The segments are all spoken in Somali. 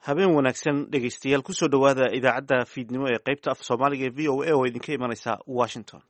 habeen wanaagsan dhegaystayaal kusoo dhowaada idaacadda fiidnimo ee qaybta af soomaaliga ee v o a oo idinka imanaysa washington.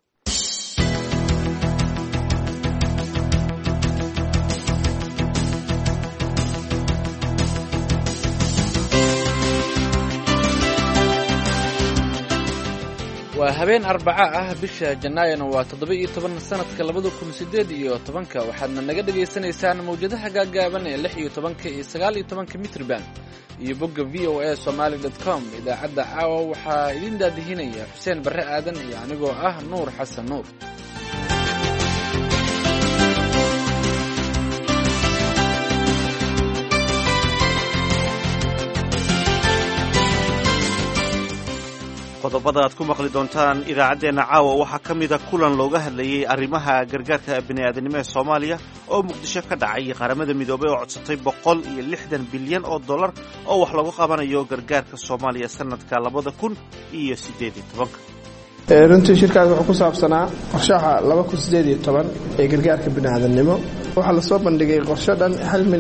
waa habeen arbaca ah bisha janaayana waa 17 sanadka 2018 waxaadna naga dhagaysanaysaan mawjadaha gaagaaban ee 16 iyo 19 mitrban iyo bogga voasomali.com. idaacadda caawa waxaa idin daadihinaya xuseen barre aadan iyo anigoo ah nuur xasan nuur. qodobada aad ku maqli doontaan idaacaddeenna caawa waxaa ka mida kulan looga hadlayey arrimaha gargaarka bini'aadanimo ee soomaaliya oo muqdisho ka dhacay qaramada midoobay oo codsatay $160 bilyan oo wax lagu qabanayo gargaarka soomaaliya sanadka 2018. runtii shirkaas wuxuu ku saabsanaa qorshaha 2018 ee gargaarka bini'aadanimo. waxaa lasoo bandhigay qorshe dhan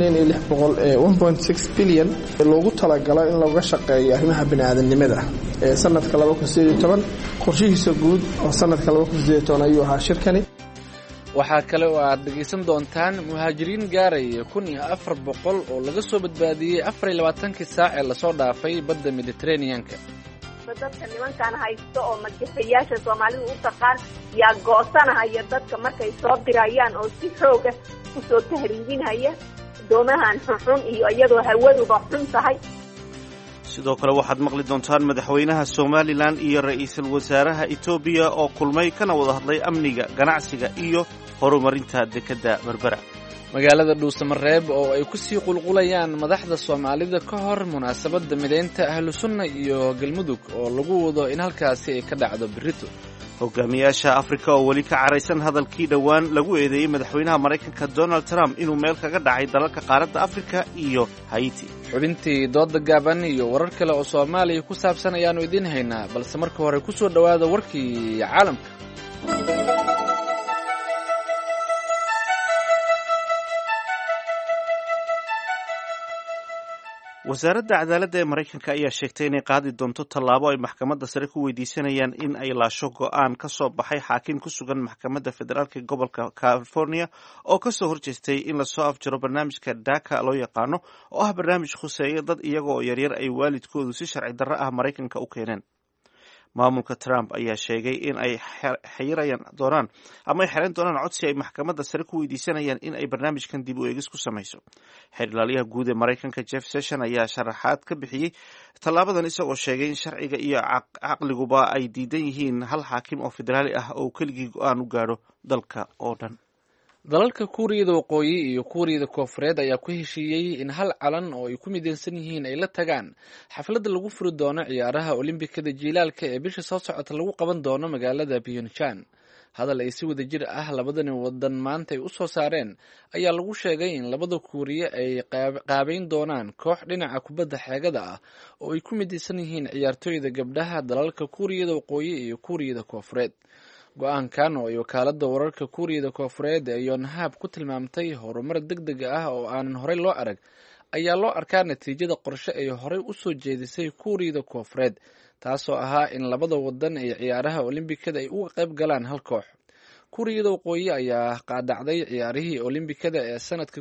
$1.6 bilyan loogu talagalo in looga shaqeeyo arrimaha bini'aadanimada ee sanadka 2018. qorshihiisa guud oo sanadka 2018 ayuu ahaa shirkani. waxaa kale oo aad dhegaysan doontaan muhaajiriin gaaraya 1400 oo laga soo badbaadiyey 24 saac ee lasoo dhaafay badda Mediterranean-ka. dadka nimankan haysto oo madgafayaasha Soomaalidu u taqaan yaa goosanaya dadka markay soo dirayaan oo si xooga u soo tahriibinaya doomahan xun iyo iyadoo hawaduba xun tahay. sidoo kale waxaad maqli doontaan madaxweynaha Somaliland iyo ra'iisul wasaaraha Ethiopia oo kulmay kana wada hadlay amniga, ganacsiga iyo horumarinta dekedda Berbera. magaalada dhuusamareeb oo ay ku sii qulqulayaan madaxda Soomaalida ka hor munaasabadda mideynta ahlu sunna iyo galmudug oo lagu wado in halkaasi ay ka dhacdo berrito. hogaamiyaasha Afrika oo weli ka caraysan hadalkii dhowaan lagu eedeeyey madaxweynaha Maraykanka Donald Trump inuu meel kaga dhacay dalalka qaaradda Afrika iyo Haiti. xubintii dooda gaaban iyo warar kale oo Soomaaliya ku saabsan ayaanu idin haynaa, balse marka hore ku soo dhowaada warkii caalamka. wasaaradda cadaaladda ee Maraykanka ayaa sheegtay inay qaadi doonto tallaabo ay maxkamadda sare ku weydiisanayaan in ay laasho go'aan ka soo baxay xaakim ku sugan maxkamadda federaalka ee gobolka California oo ka soo horjeestay in lasoo afjaro barnaamijka DACA loo yaqaano oo ah barnaamij khuseeya dad iyaga oo yaryar ay waalidkoodu si sharci darro ah Maraykanka u keeneen. maamulka Trump ayaa sheegay in ay xeran doonaan codsi ay maxkamadda sare ku weydiisanayaan in ay barnaamijkan dib u eegis ku samayso. xeer ilaaliyaha guud ee Maraykanka Jeff Sessions ayaa sharaxaad ka bixiyey tallaabadan isagoo sheegay in sharciga iyo caqliguba ay diidan yihiin hal xaakim oo federaali ah oo keligii go'aan u gaadho dalka oo dhan. dalalka Kuuriyada Waqooyi iyo Kuuriyada Koonfureed ayaa ku heshiiyey in hal calan oo ay ku mideysan yihiin ay la tagaan xafladda lagu furi doono ciyaaraha Olimbikada jiilaalka ee bisha soo socota lagu qaban doono magaalada Pyeongchang. hadal ay si wada jir ah labadani wadan maanta ay u soo saareen ayaa lagu sheegay in labada Kuuriya ay qaabayn doonaan koox dhinaca kubadda xeegada ah oo ay ku mideysan yihiin ciyaartooyda gabdhaha dalalka Kuuriyada Waqooyi iyo Kuuriyada Koonfureed. go-aankan oo ay wakaaladda wararka Kuuriyada Koonfureed ee Yonhap ku tilmaamtay horumar degdeg ah oo aanan horey loo arag ayaa loo arkaa natiijada qorshe ay horey u soo jeedisay Kuuriyada Koonfureed, taasoo ahaa in labada wadan ee ciyaaraha Olimbikada ay uga qayb galaan hal koox. Kuuriyada Waqooyi ayaa qaadacday ciyaarihii Olimbikada ee sanadka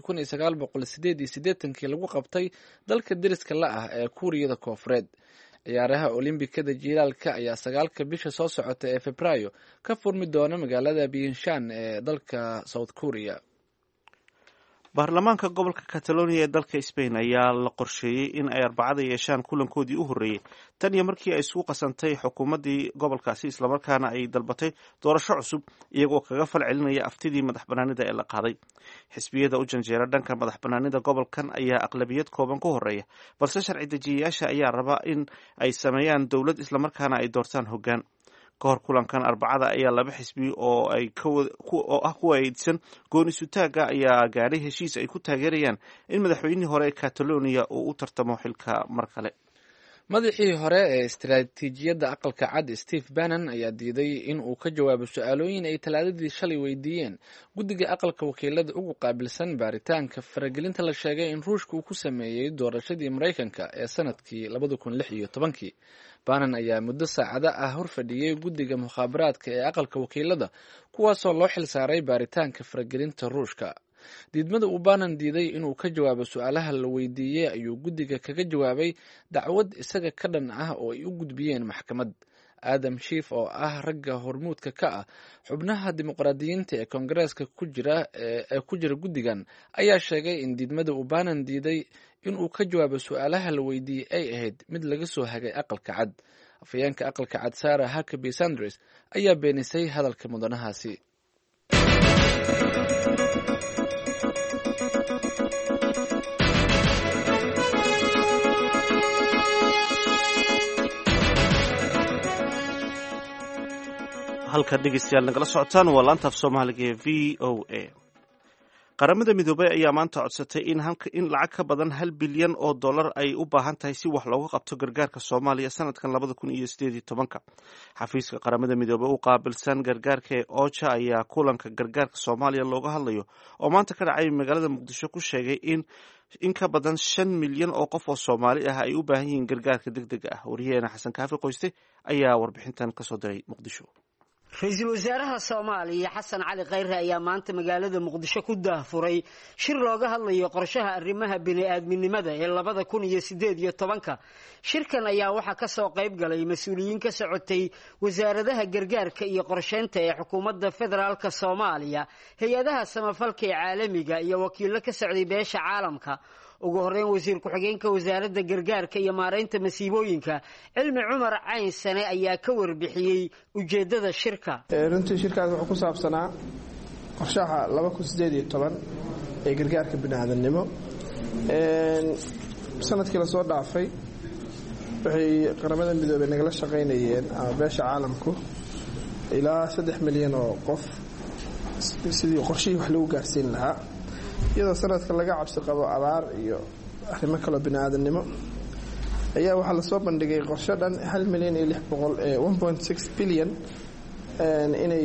1988 lagu qabtay dalka deriska la ah ee Kuuriyada Koonfureed. ciyaaraha Olimbikada jiilaalka ayaa 9 bisha soo socota ee Febraayo ka furmi doona magaalada Pyeongchang ee dalka South Korea. baarlamaanka gobolka Catalonia ee dalka Spain ayaa la qorsheeyey in ay Arbacada yeeshaan kulankoodii u horreeyay tan iyo markii ay isku qasantay xukuumaddii gobolkaasi islamarkaana ay dalbatay doorasho cusub iyagoo kaga fal celinaya aftidii madax bannaanida ee la qaaday. xisbiyada u janjeera dhanka madax bannaanida gobolkan ayaa aqlabiyad kooban ku horreeya, balse sharci dejiyayaasha ayaa raba in ay sameeyaan dowlad islamarkaana ay doortaan hoggaan. ka hor kulankan Arbacada ayaa laba xisbi oo ah kuwa aydsan gooni sutaaga ayaa gaadhay heshiis ay ku taageerayaan in madaxweynihii hore ee Catalonia uu u tartamo xilka mar kale. madaxii hore ee istiraatiijiyadda aqalka cad Steve Bannon ayaa diiday in uu ka jawaabo su-aalooyin ay talaadadii shalay weydiiyeen guddiga aqalka wakiilada ugu qaabilsan baaritaanka faragelinta la sheegay in ruushka uu ku sameeyey doorashadii Mareykanka ee sanadkii 2016. Bannon ayaa muddo saacado ah horfadhiyey guddiga mukhaabaraadka ee aqalka wakiilada kuwaasoo loo xilsaaray baaritaanka faragelinta ruushka. diidmada uu Bannon diiday inuu ka jawaabo su-aalaha la weydiiyey ayuu guddiga kaga jawaabay dacwad isaga ka dhan ah oo ay u gudbiyeen maxkamad. Adam Schiff oo ah ragga hormuudka ka ah xubnaha dimuqraadiyiinta ee koongareeska ku jira guddigan ayaa sheegay in diidmada uu Bannon diiday inuu ka jawaabo su-aalaha la weydiiyey ay ahayd mid laga soo hagay aqalka cad. afhayeenka aqalka cad Sarah Huckabee Sanders ayaa beenisay hadalka mudanahaasi. halka dhegeystayaal nagala socotaan waa laanta af soomaaliga ee v o a. qaramada midoobay ayaa maanta codsatay in lacag ka badan $1 bilyan oo dollar ay u baahan tahay si wax looga qabto gargaarka Soomaaliya sanadkan 2018. xafiiska qaramada midoobay u qaabilsan gargaarka ee OCHA ayaa kulanka gargaarka Soomaaliya looga hadlayo oo maanta ka dhacay magaalada Muqdisho ku sheegay in ka badan 5 milyan oo qof oo Soomaali ah ay u baahan yihiin gargaarka degdega ah. wariyaheena Xasan Kaafi Qoyste ayaa warbixintan ka soo diray Muqdisho. ra-iisul wasaaraha Soomaaliya Xasan Cali Khayre ayaa maanta magaalada Muqdisho ku daahfuray shir looga hadlayo qorshaha arrimaha bini'aadminimada ee 2018. shirkan ayaa waxaa ka soo qayb galay mas'uuliyiin ka socotay wasaaradaha gargaarka iyo qorsheynta ee xukuumadda federaalka Soomaaliya, hay'adaha samafalka ee caalamiga iyo wakiillo ka socday beesha caalamka. ugu horeyn wasiir ku-xigeenka wasaaradda gargaarka iyo maareynta masiibooyinka Cilmi Cumar Caynsane ayaa ka warbixiyey ujeedada shirka. runtii shirkaas wuxuu ku saabsanaa qorshaha 2018 ee gargaarka bini'aadanimo. sanadkii la soo dhaafay waxay qaramada midoobay nagala shaqaynayeen ama beesha caalamku ilaa 3 milyan oo qof sidii qorshihii wax lagu gaarsiin lahaa, iyadoo sanadka laga cabsi qabo abaar iyo arrimo kale bini'aadanimo ayaa waxaa la soo bandhigay qorshe dhan 1.6 bilyan inay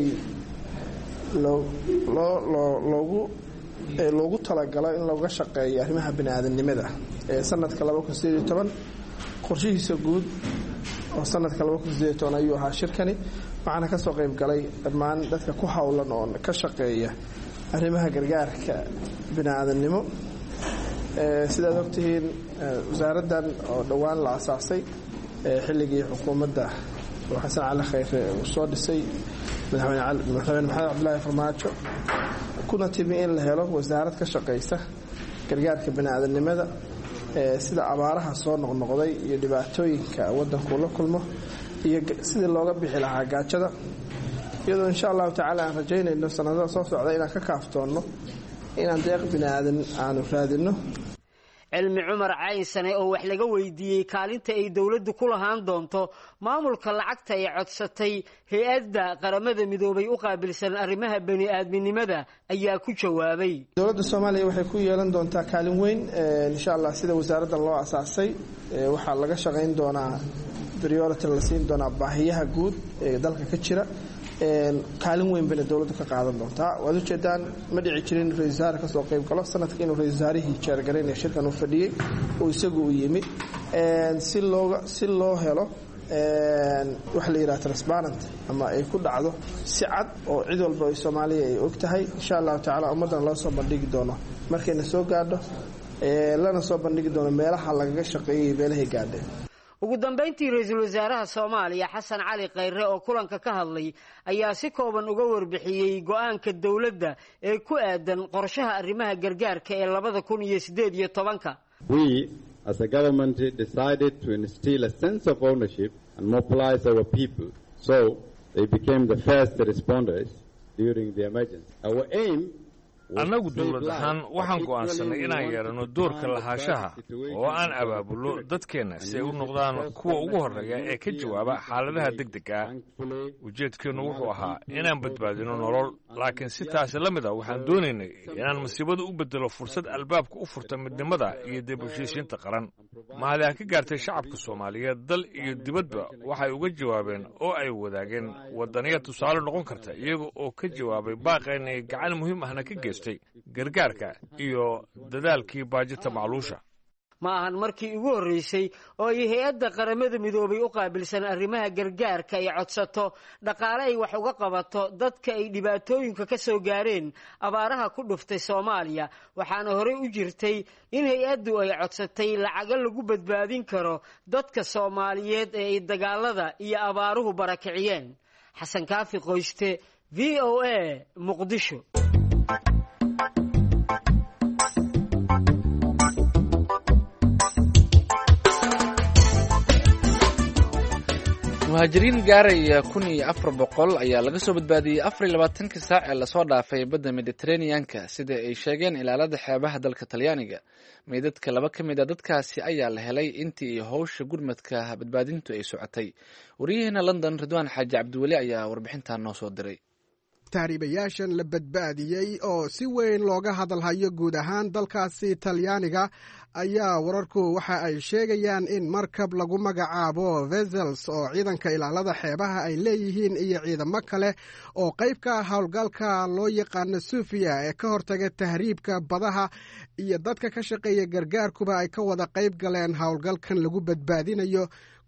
loogu talagalo in looga shaqeeyo arrimaha bini'aadanimada ee sanadka 2018. qorshihiisa guud oo sanadka 2018 ayuu ahaa shirkani, waxaana ka soo qayb galay dhammaan dadka ku howlan oo ka shaqeeya arrimaha gargaarka bini'aadanimo. sidaad ogtihiin wasaaraddan oo dhowaan la asaasay xilligii xukuumadda oo Xasan Cali Khayre uu soo dhisay madaxweyne Maxamed Cabdullaahi Farmaajo, kuna timi in la helo wasaarad ka shaqeysa gargaarka bini'aadanimada sida abaaraha soo noqnoqday iyo dhibaatooyinka waddanku la kulmo iyo sidii looga bixi lahaa gaajada, iyadoo insha allahu tacaala aan rajaynayno sanadada soo socda inaan ka kaaftoonno inaan deeq bini'aadan aanu raadinno. Cilmi Cumar Caynsane oo wax laga weydiiyey kaalinta ay dawladdu ku lahaan doonto maamulka lacagta ay codsatay hay'adda qaramada midoobay u qaabilsan arrimaha bini'aadminimada ayaa ku jawaabay. dawladda Soomaaliya waxay ku yeelan doontaa kaalin weyn insha Allah sida wasaaraddan loo asaasay. waxaa laga shaqayn doonaa priority la siin doonaa baahiyaha guud ee dalka ka jira. kaalin weyn bay dawladdu ka qaadan doontaa. waad u jeedaan ma dhici jirin ra'iisul wasaare ka soo qayb galo sanadkii inuu ra'iisul wasaarihii jeergareynay shirkan u fadhiyay oo isagu u yimid si loo helo wax la yiraahdo transparent ama ay ku dhacdo si cad oo cid walba ay Soomaaliya ay og tahay. insha Allah tacaala ummadan loo soo bandhigi doono markayna soo gaadho lana soo bandhigi doono meelaha lagaga shaqeeyay meelahay gaadheen. ugu dambeyntii ra'iisul wasaaraha Soomaaliya Xasan Cali Khayre oo kulanka ka hadlay ayaa si kooban uga warbixiyey go'aanka dawladda ee ku aadan qorshaha arrimaha gargaarka ee 2018. We as a government decided to instill a sense of ownership and mobilize our people so they became the first responders during the emergency. Our aim annagu dawlad ahaan waxaan go'aansanay inaan yeelano doorka lahaanshaha oo aan abaabulno dadkeenna si ay u noqdaan kuwa ugu horreeya ee ka jawaaba xaaladaha degdega ah. ujeedkeennu wuxuu ahaa inaan badbaadino nolol, laakiin si taasi la mid ah waxaan doonaynay inaan masiibada u bedelo fursad albaabka u furta midnimada iyo dib u heshiisiinta qaran. mahadi ha ka gaartay shacabka soomaaliyeed dal iyo dibadba waxay uga jawaabeen oo ay wadaageen waddaniya tusaale noqon karta iyaga oo ka jawaabay baaqeen ay gacan muhiim ahna ka geystay gargaarka iyo dadaalkii baajinta macluusha. ma ahan markii ugu horreysay oo ay hay-adda qaramada midoobay u qaabilsan arrimaha gargaarka ay codsato dhaqaale ay wax uga qabato dadka ay dhibaatooyinka ka soo gaareen abaaraha ku dhuftay Soomaaliya, waxaana horey u jirtay in hay-addu ay codsatay lacago lagu badbaadin karo dadka Soomaaliyeed ee ay dagaalada iyo abaaruhu barakiciyeen. Xasan Kaafi Qoyste, VOA, Muqdisho. muhaajiriin gaaraya 1400 ayaa laga soo badbaadiyey 24 saac ee lasoo dhaafay badda Mediterranean-ka sida ay sheegeen ilaalada xeebaha dalka Talyaaniga. meydadka laba ka mid ah dadkaasi ayaa la helay intii howsha gurmadka badbaadintu ay socotay. wariyaheena London Ridwaan Xaaji Cabdiweli ayaa warbixintan noo soo diray. tahriibayaashan la badbaadiyey oo si weyn looga hadalhayo guud ahaan dalkaasi Talyaaniga ayaa wararku waxa ay sheegayaan in markab lagu magacaabo Vessels oo ciidanka ilaalada xeebaha ay leeyihiin iyo ciidamo kale oo qayb ka howlgalka loo yaqaano Sofia ee ka hortaga tahriibka badaha iyo dadka ka shaqeeya gargaarkuba ay ka wada qayb galeen howlgalkan lagu badbaadinayo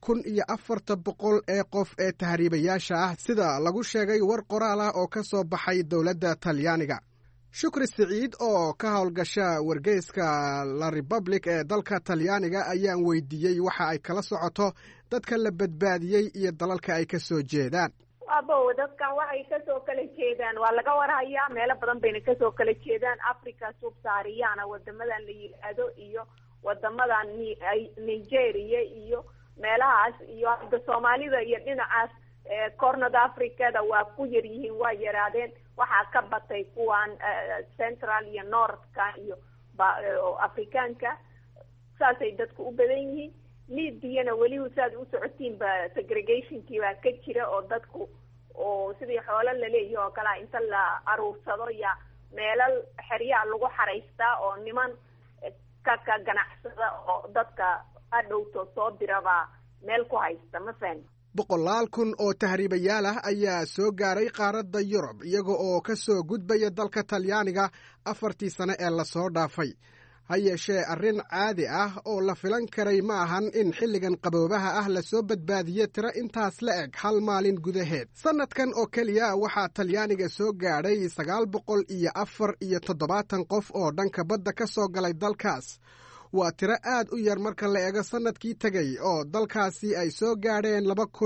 1400 ee qof ee tahriibayaasha ah sida lagu sheegay war qoraal ah oo ka soo baxay dowladda Talyaaniga. Shukri Siciid oo ka howlgasha wargeyska La Republic ee dalka Talyaaniga ayaan weydiiyey waxa ay kala socoto dadka la badbaadiyey iyo dalalka ay ka soo jeedaan. dadkan waxay ka soo kala jeedaan waa laga warhayaa meelo badan bayna ka soo kala jeedaan Africa Sub-Saharan wadamadan la yiraahdo iyo wadamadan Nigeria iyo meelahaas iyo hadda Soomaalida iyo dhinacaas Cornada Africada waa ku yar yihiin waa yaraadeen waxaa ka batay kuwan Central iyo Northka iyo Afrikaanka saasay dadku u badan yihiin. Libyana weli saad u socotiin ba segregationkii baa ka jira oo dadku oo sidii xoolo la leeyahay oo kala inta la aruursado ya meelal xiriya lagu xareystaa oo niman ka ganacsada oo dadka adhowto soo diraba meel ku haysta ma fahmi. 100,000 oo tahriibayaal ah ayaa soo gaaray qaaradda Yurub iyaga oo ka soo gudbaya dalka Talyaaniga 4 sano ee la soo dhaafay. ha yeeshee arrin caadi ah oo la filan karay ma ahan in xilligan qaboobaha ah lasoo badbaadiyo tiro intaas la eg hal maalin gudaheed. sannadkan oo keliya waxaa Talyaaniga soo gaadhay 947 qof oo dhanka badda ka soo galay dalkaas. waa tiro aad u yar marka la eego sannadkii tegey oo dalkaasi ay soo gaadheen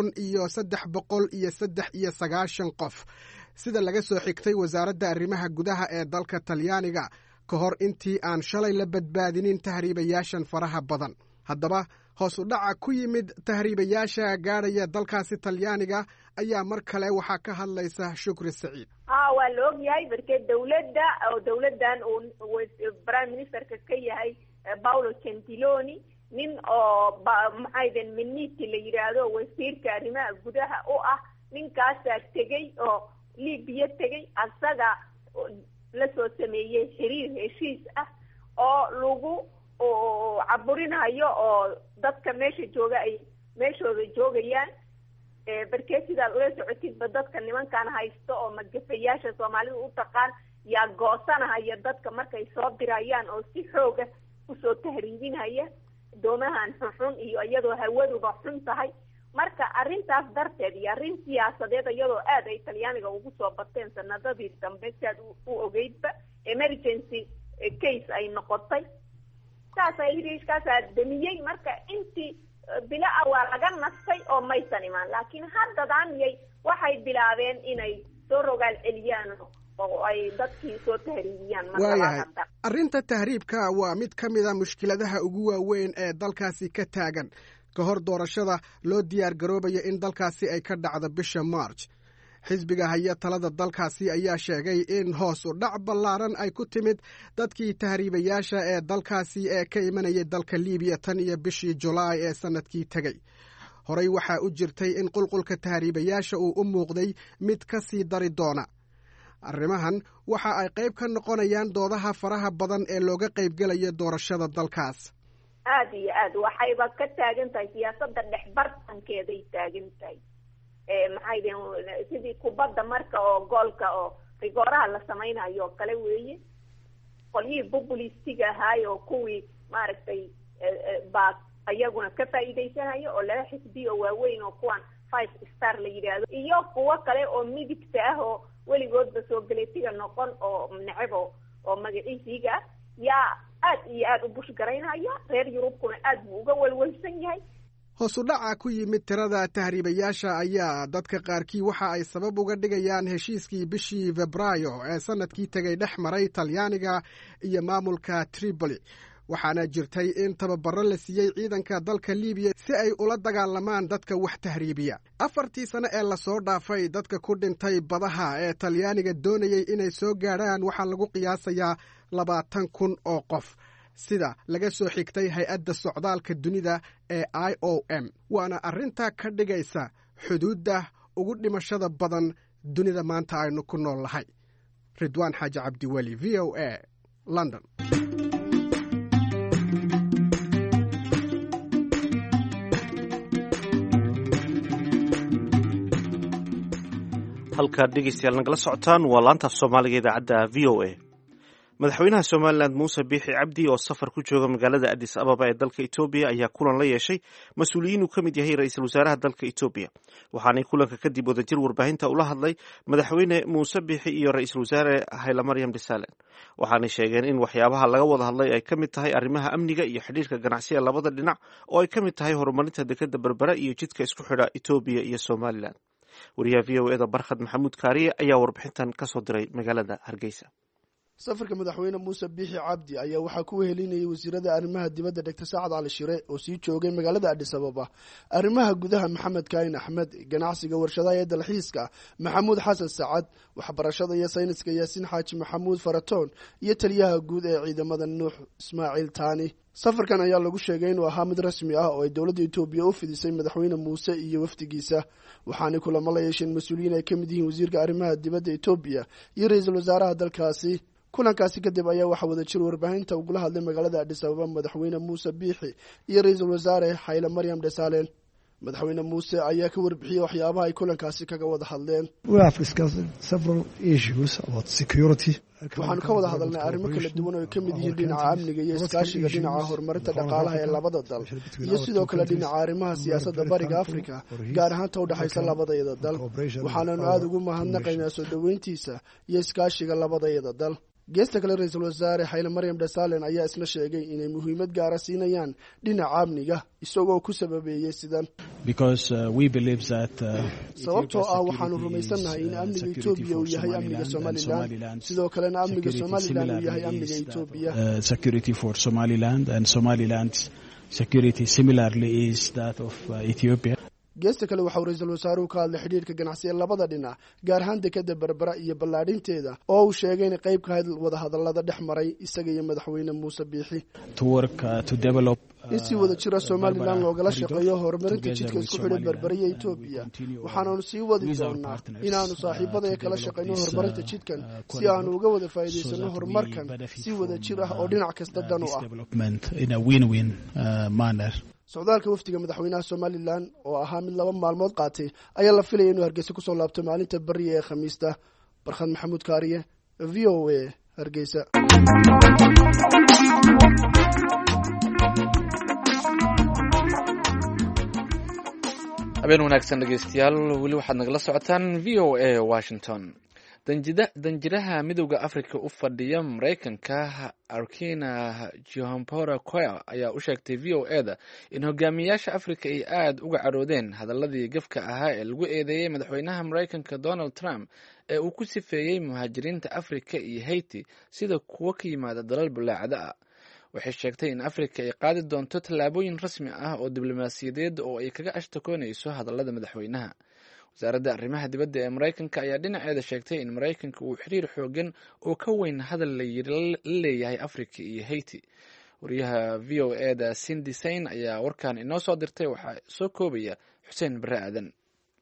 2,393 qof sida laga soo xigtay wasaaradda arrimaha gudaha ee dalka Talyaaniga ka hor intii aan shalay la badbaadinin tahriibayaashan faraha badan. haddaba hoos u dhaca ku yimid tahriibayaasha gaadhaya dalkaasi Talyaaniga ayaa mar kale waxaa ka hadlaysa Shukri Siciid. waa la ogyahay barkeed dowladdan uu prime ministerka ka yahay Paolo Gentiloni nin oo maxayden Minniti la yiraahdo wasiirka arrimaha gudaha u ah ninkaasaa tegey oo Libiya tegey asaga la soo sameeyay xiriir heshiis ah oo lagu caburinayo oo dadka meesha jooga ay meeshooda joogayaan barkeed sidaad ula socotidba dadka nimankan haysto oo magafayaasha Soomaalida u taqaan yaa goosanaya dadka markay soo dirayaan oo si xooga usoo tahriibinaya doomahan xun iyo iyadoo hawaduba xun tahay. marka arrintaas darteed iyo arrin siyaasadeed iyadoo aad ay Talyaaniga ugu soo bateen sanadadii dambe saad u ogeydba emergency case ay noqotay saas ay hiriishkaas damiyey. marka intii bila waa laga nastay oo maysan imaan laakiin haddadaan waxay bilaabeen inay soo rogaal celiyaan oo ay dadkii soo tahriibiyaan. marka arrinta tahriibka waa mid ka mid ah mushkiladaha ugu waaweyn ee dalkaasi ka taagan ka hor doorashada loo diyaar garoobayo in dalkaasi ay ka dhacdo bisha March. xisbiga haya talada dalkaasi ayaa sheegay in hoos u dhac ballaaran ay ku timid dadkii tahriibayaasha ee dalkaasi ee ka imanayay dalka Liibiya tan iyo bishii Julaay ee sanadkii tegey. horey waxaa u jirtay in qulqulka tahriibayaasha uu u muuqday mid ka sii dari doona. arrimahan waxa ay qayb ka noqonayaan doodaha faraha badan ee looga qaybgelayo doorashada dalkaas. aada iyo aad waxayba ka taagan tahay siyaasadda dhexbartankeeday taagan tahay. maxay deen sidii kubadda marka oo goolka oo rigooraha la samaynayo oo kale weeye. qolyihii populistiga ahaay oo kuwii maaragtay baa ayaguna ka faa'iidaysanayo oo laba xisbi oo waaweyn oo kuwan 5 star la yidhaahdo iyo kuwo kale oo midigta ah oo weligoodba soo galeetiga noqon oo necebo oo magaciisiiga yaa aad iyo aad u bushgaraynaya. reer yurubkuna aad buu uga walwalsan yahay. hoos u dhaca ku yimid tirada tahriibayaasha ayaa dadka qaarkii waxa ay sabab uga dhigayaan heshiiskii bishii Febraayo ee sanadkii tegay dhex maray Talyaaniga iyo maamulka Tripoli, waxaana jirtay in tababaro la siiyey ciidanka dalka Liibiya si ay ula dagaalamaan dadka wax tahriibiya. 4 sano ee la soo dhaafay dadka ku dhintay badaha ee Talyaaniga doonayay inay soo gaaraan waxaa lagu qiyaasayaa 20,000 oo qof, sida laga soo xigtay hay-adda socdaalka dunida ee IOM, waana arrinta ka dhigaysa xuduudda ugu dhimashada badan dunida maanta aynu ku nool nahay. Ridwaan Xaaji Cabdiweli, VOA, London. halkaad dhegeystayaal nagala socotaan waa laanta af soomaaliga idaacadda VOA. madaxweynaha somalilan muuse biixi cabdi oo safar ku jooga magaalada addis ababa ee dalka etoobiya ayaa kulan la yeeshay mas-uuliyiin uu ka mid yahay ra-iisul wasaaraha dalka etoobiya. waxaanay kulanka kadib wadajir warbaahinta ula hadlay madaxweyne muuse biixi iyo ra-iisul wasaare haylamaryam desalegn. waxaanay sheegeen in waxyaabaha laga wada hadlay ay ka mid tahay arrimaha amniga iyo xidhiirka ganacsiga labada dhinac, oo ay ka mid tahay horumarinta dekeda berbera iyo jidka isku xidha etoobiya iyo somalilan. wariyaha v o eda barkhad maxamuud kaariye ayaa warbixintan ka soo diray magaalada Hargeysa. safarka madaxweyne muuse biixi cabdi ayaa waxaa ku wehelinayay wasiirada arrimaha dibadda Dr. Saacad Cali Shire oo sii joogay magaalada Addis Ababa, arrimaha gudaha Maxamed Kaahin Axmed, ganacsiga warshadaha ee dalxiiska Maxamuud Xasan Sacad, waxbarashada iyo sayniska Yaasiin Xaaji Maxamuud Faratoon iyo taliyaha guud ee ciidamada Nuux Ismaaciil Taani. safarkan ayaa lagu sheegay inuu ahaa mid rasmi ah oo ay dowladda Itoobiya u fidisay madaxweyne muuse iyo wafdigiisa, waxaana kulamo la yeesheen mas-uuliyiin ay ka mid yihiin wasiirka arrimaha dibadda Itoobiya iyo ra-iisul wasaaraha dalkaasi. kulankaasi kadib ayaa waxaa wadajir warbaahinta ugula hadlay magaalada Addis Ababa madaxweyne muuse biixi iyo ra-iisul wasaare haylamaryam desalegn. madaxweyne muuse ayaa ka warbixiyey waxyaabaha ay kulankaasi kaga wada hadleen. waxaanu ka wada hadalnay arrimo kala duwan oo ay ka mid yihiin dhinaca amniga iyo iskaashiga, dhinaca horumarinta dhaqaalaha ee labada dal, iyo sidoo kale dhinaca arrimaha siyaasadda bariga Afrika, gaar ahaan ta u dhexaysa labadayada dal. waxaananu aada ugu mahadnaqaynaa soo dhoweyntiisa iyo iskaashiga labadayada dal. geesta kale ra-iisul wasaare haylamaryam desalegn ayaa isna sheegay inay muhiimad gaara siinayaan dhinaca amniga, isagoo ku sababeeyey sidan: sababtoo ah waxaanu rumaysannahay in amniga Itoobiya uu yahay amniga Somalilan, sidoo kalena amniga Somalilan uu yahay amniga Itoobiya. geesta kale waxauu ra-iisul wasaaruhu ka hadlay xidhiirka ganacsi ee labada dhinac, gaar ahaan dekeda berbera iyo ballaadhinteeda, oo uu sheegay inay qayb ka ahayd wadahadallada dhex maray isaga iyo madaxweyne muuse biixi. in si wada jira Somalilan loogala shaqeeyo horumarinta jidka isku xidha berbera iyo Itoobiya, waxaanu sii wadi doonaa inaanu saaxiibada kala shaqeyno horumarinta jidkan si aanu uga wada faa'iidaysano horumarkan si wada jir ah oo dhinac kasta dan u ah. socdaalka wafdiga madaxweynaha Somalilan oo ahaa mid 2 maalmood qaatay ayaa la filayay inuu Hargeysa kusoo laabto maalinta bari ee Khamiista. Barkhad Maxamuud Kaariye, VOA, Hargeysa. habeen wanaagsan dhegeystayaal, weli waxaad nagala socotaan VOA Washington. danjiraha midowda Afrika u fadhiya Mareykanka Arkina Johampora Koya ayaa u sheegtay VOA-da in hogaamiyaasha Afrika ay aad uga caroodeen hadaladii gafka ahaa ee lagu eedeeyey madaxweynaha Mareykanka Donald Trump ee uu ku sifeeyey muhaajiriinta Afrika iyo Haiti sida kuwa ka yimaada dalal bulaacada ah. waxay sheegtay in Afrika ay qaadi doonto tallaabooyin rasmi ah oo diblomaasiyadeed oo ay kaga ashtakoonayso hadallada madaxweynaha. wasaaradda arrimaha dibadda ee Mareykanka ayaa dhinaceeda sheegtay in Mareykanka uu xiriir xoogan oo ka weyn hadal la leeyahay Afrika iyo Haiti. wariyaha VOA-da Cindy Sain ayaa warkan inoo soo dirtay, waxaa soo koobaya Xuseen Bare Aadan.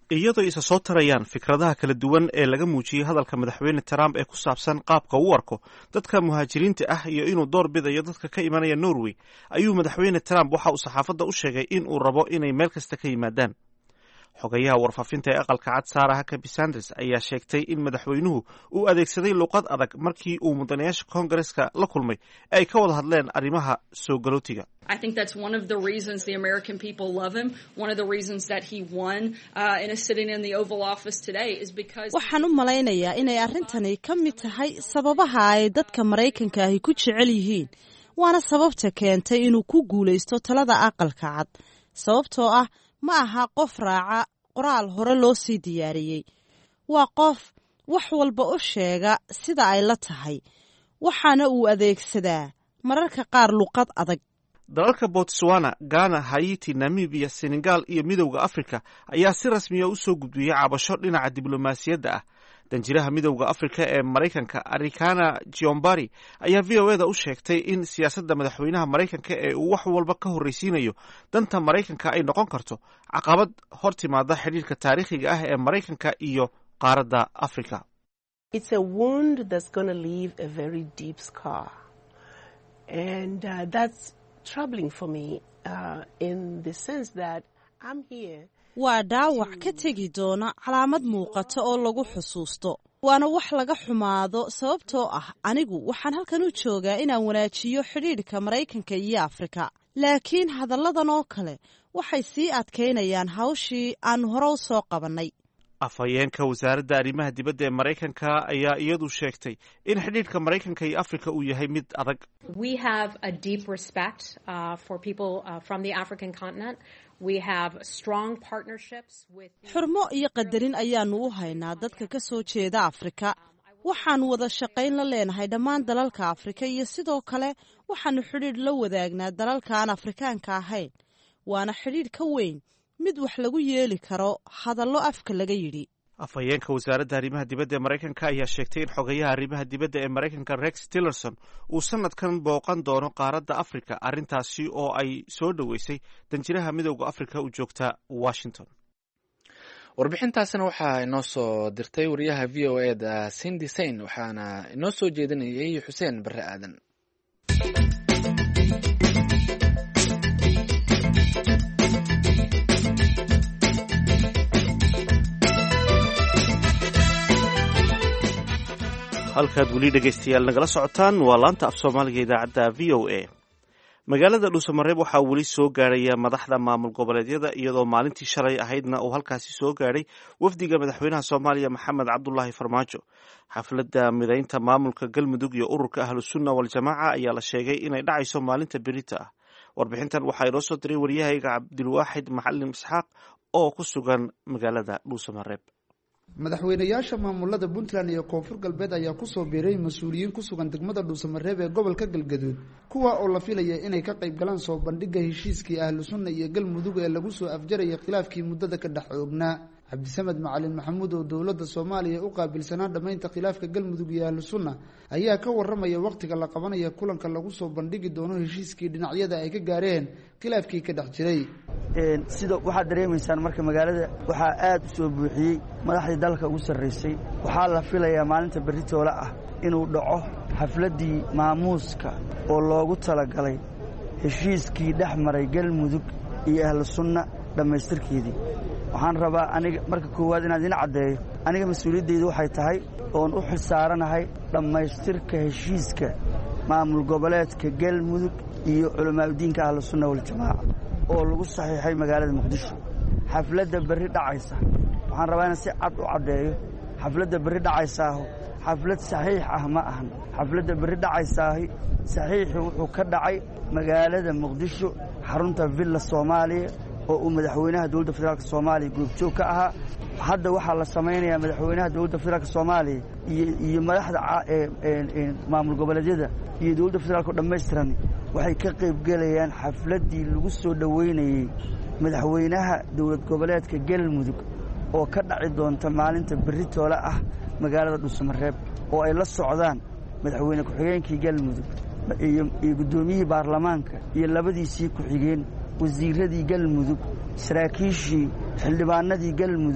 iyadoo isa soo tarayaan fikradaha kala duwan ee laga muujiyey hadalka madaxweyne Trump ee ku saabsan qaabka uu arko dadka muhaajiriinta ah iyo inuu door bidayo dadka ka imanaya Norway, ayuu madaxweyne Trump waxa uu saxaafadda u sheegay in uu rabo inay meel kasta ka yimaadaan. xogayaha warfaafinta ee aqalka cad Sarah Huckabee Sanders ayaa sheegtay in madaxweynuhu uu adeegsaday luqad adag markii uu mudanayaasha Koongareeska la kulmay ay ka wada hadleen arrimaha soo galootiga. I think that's one of the reasons the American people love him. One of the reasons that he won in a sitting in the Oval Office today is because waxaan u malaynayaa inay arrintani ka mid tahay sababaha ay dadka Mareykanka ahi ku jecel yihiin, waana sababta keentay inuu ku guuleysto talada aqalka cad. Sababtoo ah ma aha qof raaca qoraal hore loo sii diyaariyey, waa qof wax walba u sheega sida ay la tahay, waxaana uu adeegsadaa mararka qaar luqad adag. dalalka Botswana, Ghana, Haiti, Namibia, Senegal iyo Midowga Afrika ayaa si rasmi ah u soo gudbiyay cabasho dhinaca diblomaasiyadda ah. danjiraha Midowga Afrika ee Mareykanka Arikana Giombari ayaa VOA-da u sheegtay in siyaasadda madaxweynaha Mareykanka ee uu wax walba ka horreysiinayo danta Mareykanka ay noqon karto caqabad hor timaada xidhiirka taariikhiga ah ee Mareykanka iyo qaaradda Afrika. It's a wound that's going to leave a very deep scar, and that's troubling for me in the sense that I'm here. waa dhaawac ka tegi doona calaamad muuqata oo lagu xusuusto, waana wax laga xumaado sababtoo ah anigu waxaan halkan u joogaa inaan wanaajiyo xidhiidhka Mareykanka iyo Afrika, laakiin hadalladan oo kale waxay sii adkeynayaan hawshii aan hore u soo qabannay. afhayeenka wasaaradda arrimaha dibadda ee Mareykanka ayaa iyadu sheegtay in xidhiidhka Mareykanka iyo Afrika uu yahay mid adag. We have a deep respect for people from the African continent. We have strong partnerships with xurmo iyo qadarin ayaanu u haynaa dadka ka soo jeeda Afrika. waxaan wada shaqayn la leenahay dhammaan dalalka Afrika iyo sidoo kale waxaanu xidhiidh la wadaagnaa dalalka aan Afrikaanka ahayn. waana xidhiidh ka weyn mid wax lagu yeeli karo hadallo afka laga yidhi. afhayeenka wasaaradda arrimaha dibadda ee Mareykanka ayaa sheegtay in xogayaha arrimaha dibadda ee Mareykanka Rex Tillerson uu sanadkan booqan doono qaaradda Afrika, arrintaasi oo ay soo dhoweysay danjiraha Midowga Afrika u joogta Washington. warbixintaasina waxaa inoo soo dirtay wariyaha VOA-da Cindy Sain, waxaana inoo soo jeedinayay Xuseen Barre Aadan. halkaad weli dhegaystayaal nagala socotaan waa laanta af soomaaliga idaacadda VOA. magaalada Dhuusamareeb waxaa weli soo gaaraya madaxda maamul goboleedyada, iyadoo maalintii shalay ahaydna uu halkaasi soo gaadhay wafdiga madaxweynaha Soomaaliya Maxamed Cabdullaahi Farmaajo. xafladda midaynta maamulka Galmudug iyo ururka Ahlusunna Waljamaaca ayaa la sheegay inay dhacayso maalinta berita ah. warbixintan waxaa inoo soo diray waryahayga Cabdilwaaxid Macalin Isxaaq oo ku sugan magaalada Dhuusamareeb. madaxweynayaasha maamulada Puntland iyo Koonfur Galbeed ayaa ku soo biiray mas'uuliyiin ku sugan degmada Dhuusamareeb ee gobolka Galgaduud, kuwa oo la filayay inay ka qayb galaan soo bandhigga heshiiskii Ahlusunna iyo Galmudug ee lagu soo afjarayay khilaafkii muddada ka dhex oognaa. Cabdisamed Macalin Maxamuud oo dowladda Soomaaliya u qaabilsanaa dhamaynta khilaafka Galmudug iyo Ahlusunna ayaa ka waramaya waqtiga la qabanaya kulanka lagu soo bandhigi doono heshiiskii dhinacyada ay ka gaareen khilaafkii ka dhex jiray. sida waxaad dareemaysaan marka magaalada waxaa aad u soo buuxiyey madaxdii dalka ugu sarreysay. waxaa la filayaa maalinta berritoola ah inuu dhaco xafladdii maamuuska oo loogu talagalay heshiiskii dhex maray Galmudug iyo Ahlusunna dhammaystirkeedii. waxaan rabaa aniga marka koowaad inaad ina caddeeyo aniga mas-uuliyaddaydu waxay tahay oon u xilsaaranahay dhammaystirka heshiiska maamul goboleedka Galmudug iyo culamaauddiinka Ahlusunna Waljamaaca oo lagu saxiixay magaalada Muqdisho. xafladda berri dhacaysa waxaan rabaa inaan si cad u caddeeyo xafladda berri dhacaysaahu xaflad saxiix ah ma ahan. xafladda berri dhacaysaahi saxiixi wuxuu ka dhacay magaalada Muqdisho xarunta Villa Soomaaliya oo uu madaxweynaha dowladda federaalka Soomaaliya goobjoog ka ahaa. hadda waxaa la samaynayaa madaxweynaha dowladda federaalka Soomaaliya iyo madaxda maamul goboleedyada iyo dowladda federaalka dhammaystiran waxay ka qayb galayaan xafladdii lagu soo dhoweynayey madaxweynaha dowlad goboleedka Galmudug oo ka dhaci doonta maalinta berritoola ah magaalada Dhuusamareeb, oo ay la socdaan madaxweyne ku-xigeenkii Galmudug iyo guddoomiyihii baarlamaanka iyo labadiisii ku-xigeen, wasiiradii Galmudug, saraakiishii xildhibaanadii Galmudug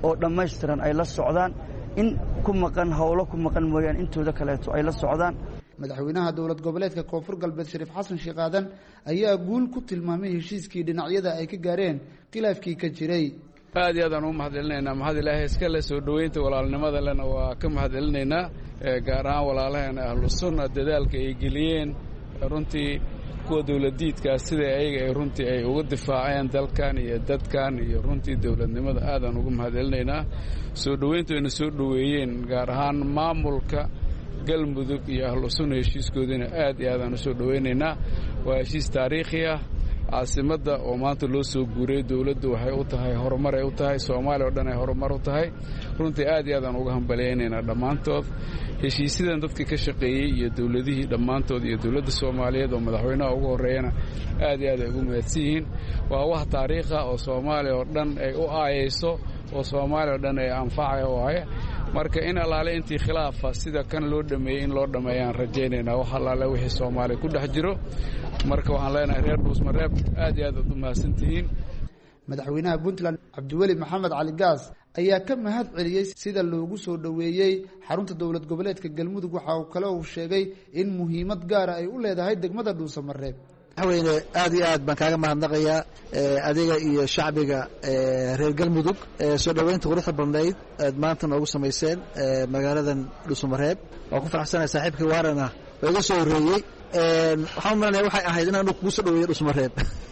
oo dhammaystiran ay la socdaan, in ku maqan howlo ku maqan mooyaan intooda kaleeto ay la socdaan. madaxweynaha dowlad goboleedka koonfur galbeed Shariif Xasan Sheekh Aadan ayaa guul ku tilmaamay heshiiskii dhinacyada ay ka gaareen khilaafkii ka jiray. aad iyo aad aan u mahadcelinaynaa. mahad ilaahay iska leh, soo dhoweynta walaalnimada lena waa ka mahadcelinaynaa, gaar ahaan walaalaheena ahlu sunna dadaalka ay geliyeen runtii kuwa dowladiidkaa sida ayaga ay runtii ay uga difaaceen dalkan iyo dadkan iyo runtii dowladnimada aadaan ugu mahadcelinaynaa. soo dhoweyntu ayna soo dhoweeyeen gaar ahaan maamulka galmudug iyo ahlu sunna heshiiskoodina aad iyo aadaan u soo dhoweynaynaa. waa heshiis taariikhi ah, caasimadda oo maanta loo soo guuray dowladdu waxay u tahay horumar ay u tahay, soomaaliya oo dhan ay horumar u tahay. runtii aad iyo aadaan uga hambalyaynaynaa dhammaantood heshiisyadan dadkii ka shaqeeyey iyo dowladihii dhammaantood iyo dowladda soomaaliyeed oo madaxweynaha ugu horreeyana aad iyo aad ay ugu mahadsan yihiin. waa wax taariikha oo soomaaliya oo dhan ay u aayayso, oo soomaaliya oo dhan ay anfacaya waaye. marka in allaale intii khilaafa sida kan loo dhameeyey in loo dhameeyaan rajaynaynaa, wax allaale wixii soomaaliya ku dhex jiro. marka waxaan leenahay reer dhuusmareeb aad iyo aad u mahadsantihiin. madaxweynaha puntland cabdiweli maxamed cali gaas ayaa ka mahad celiyey sida loogu soo dhoweeyey xarunta dowlad goboleedka galmudug. waxa uu kale uu sheegay in muhiimad gaara ay u leedahay degmada dhuusamareeb. madaxweyne aad iyo aad baan kaaga mahadnaqayaa adiga iyo shacbiga reer galmudug soo dhoweynta quruxda badnayd aad maanta noogu samayseen magaaladan dhuusamareeb. waan ku faraxsanahay saaxiibkii waarana waa iga soo horreeyey. waxaan u malanaya waxay ahayd in aanu kugu soo dhoweeyo dhuusamareeb.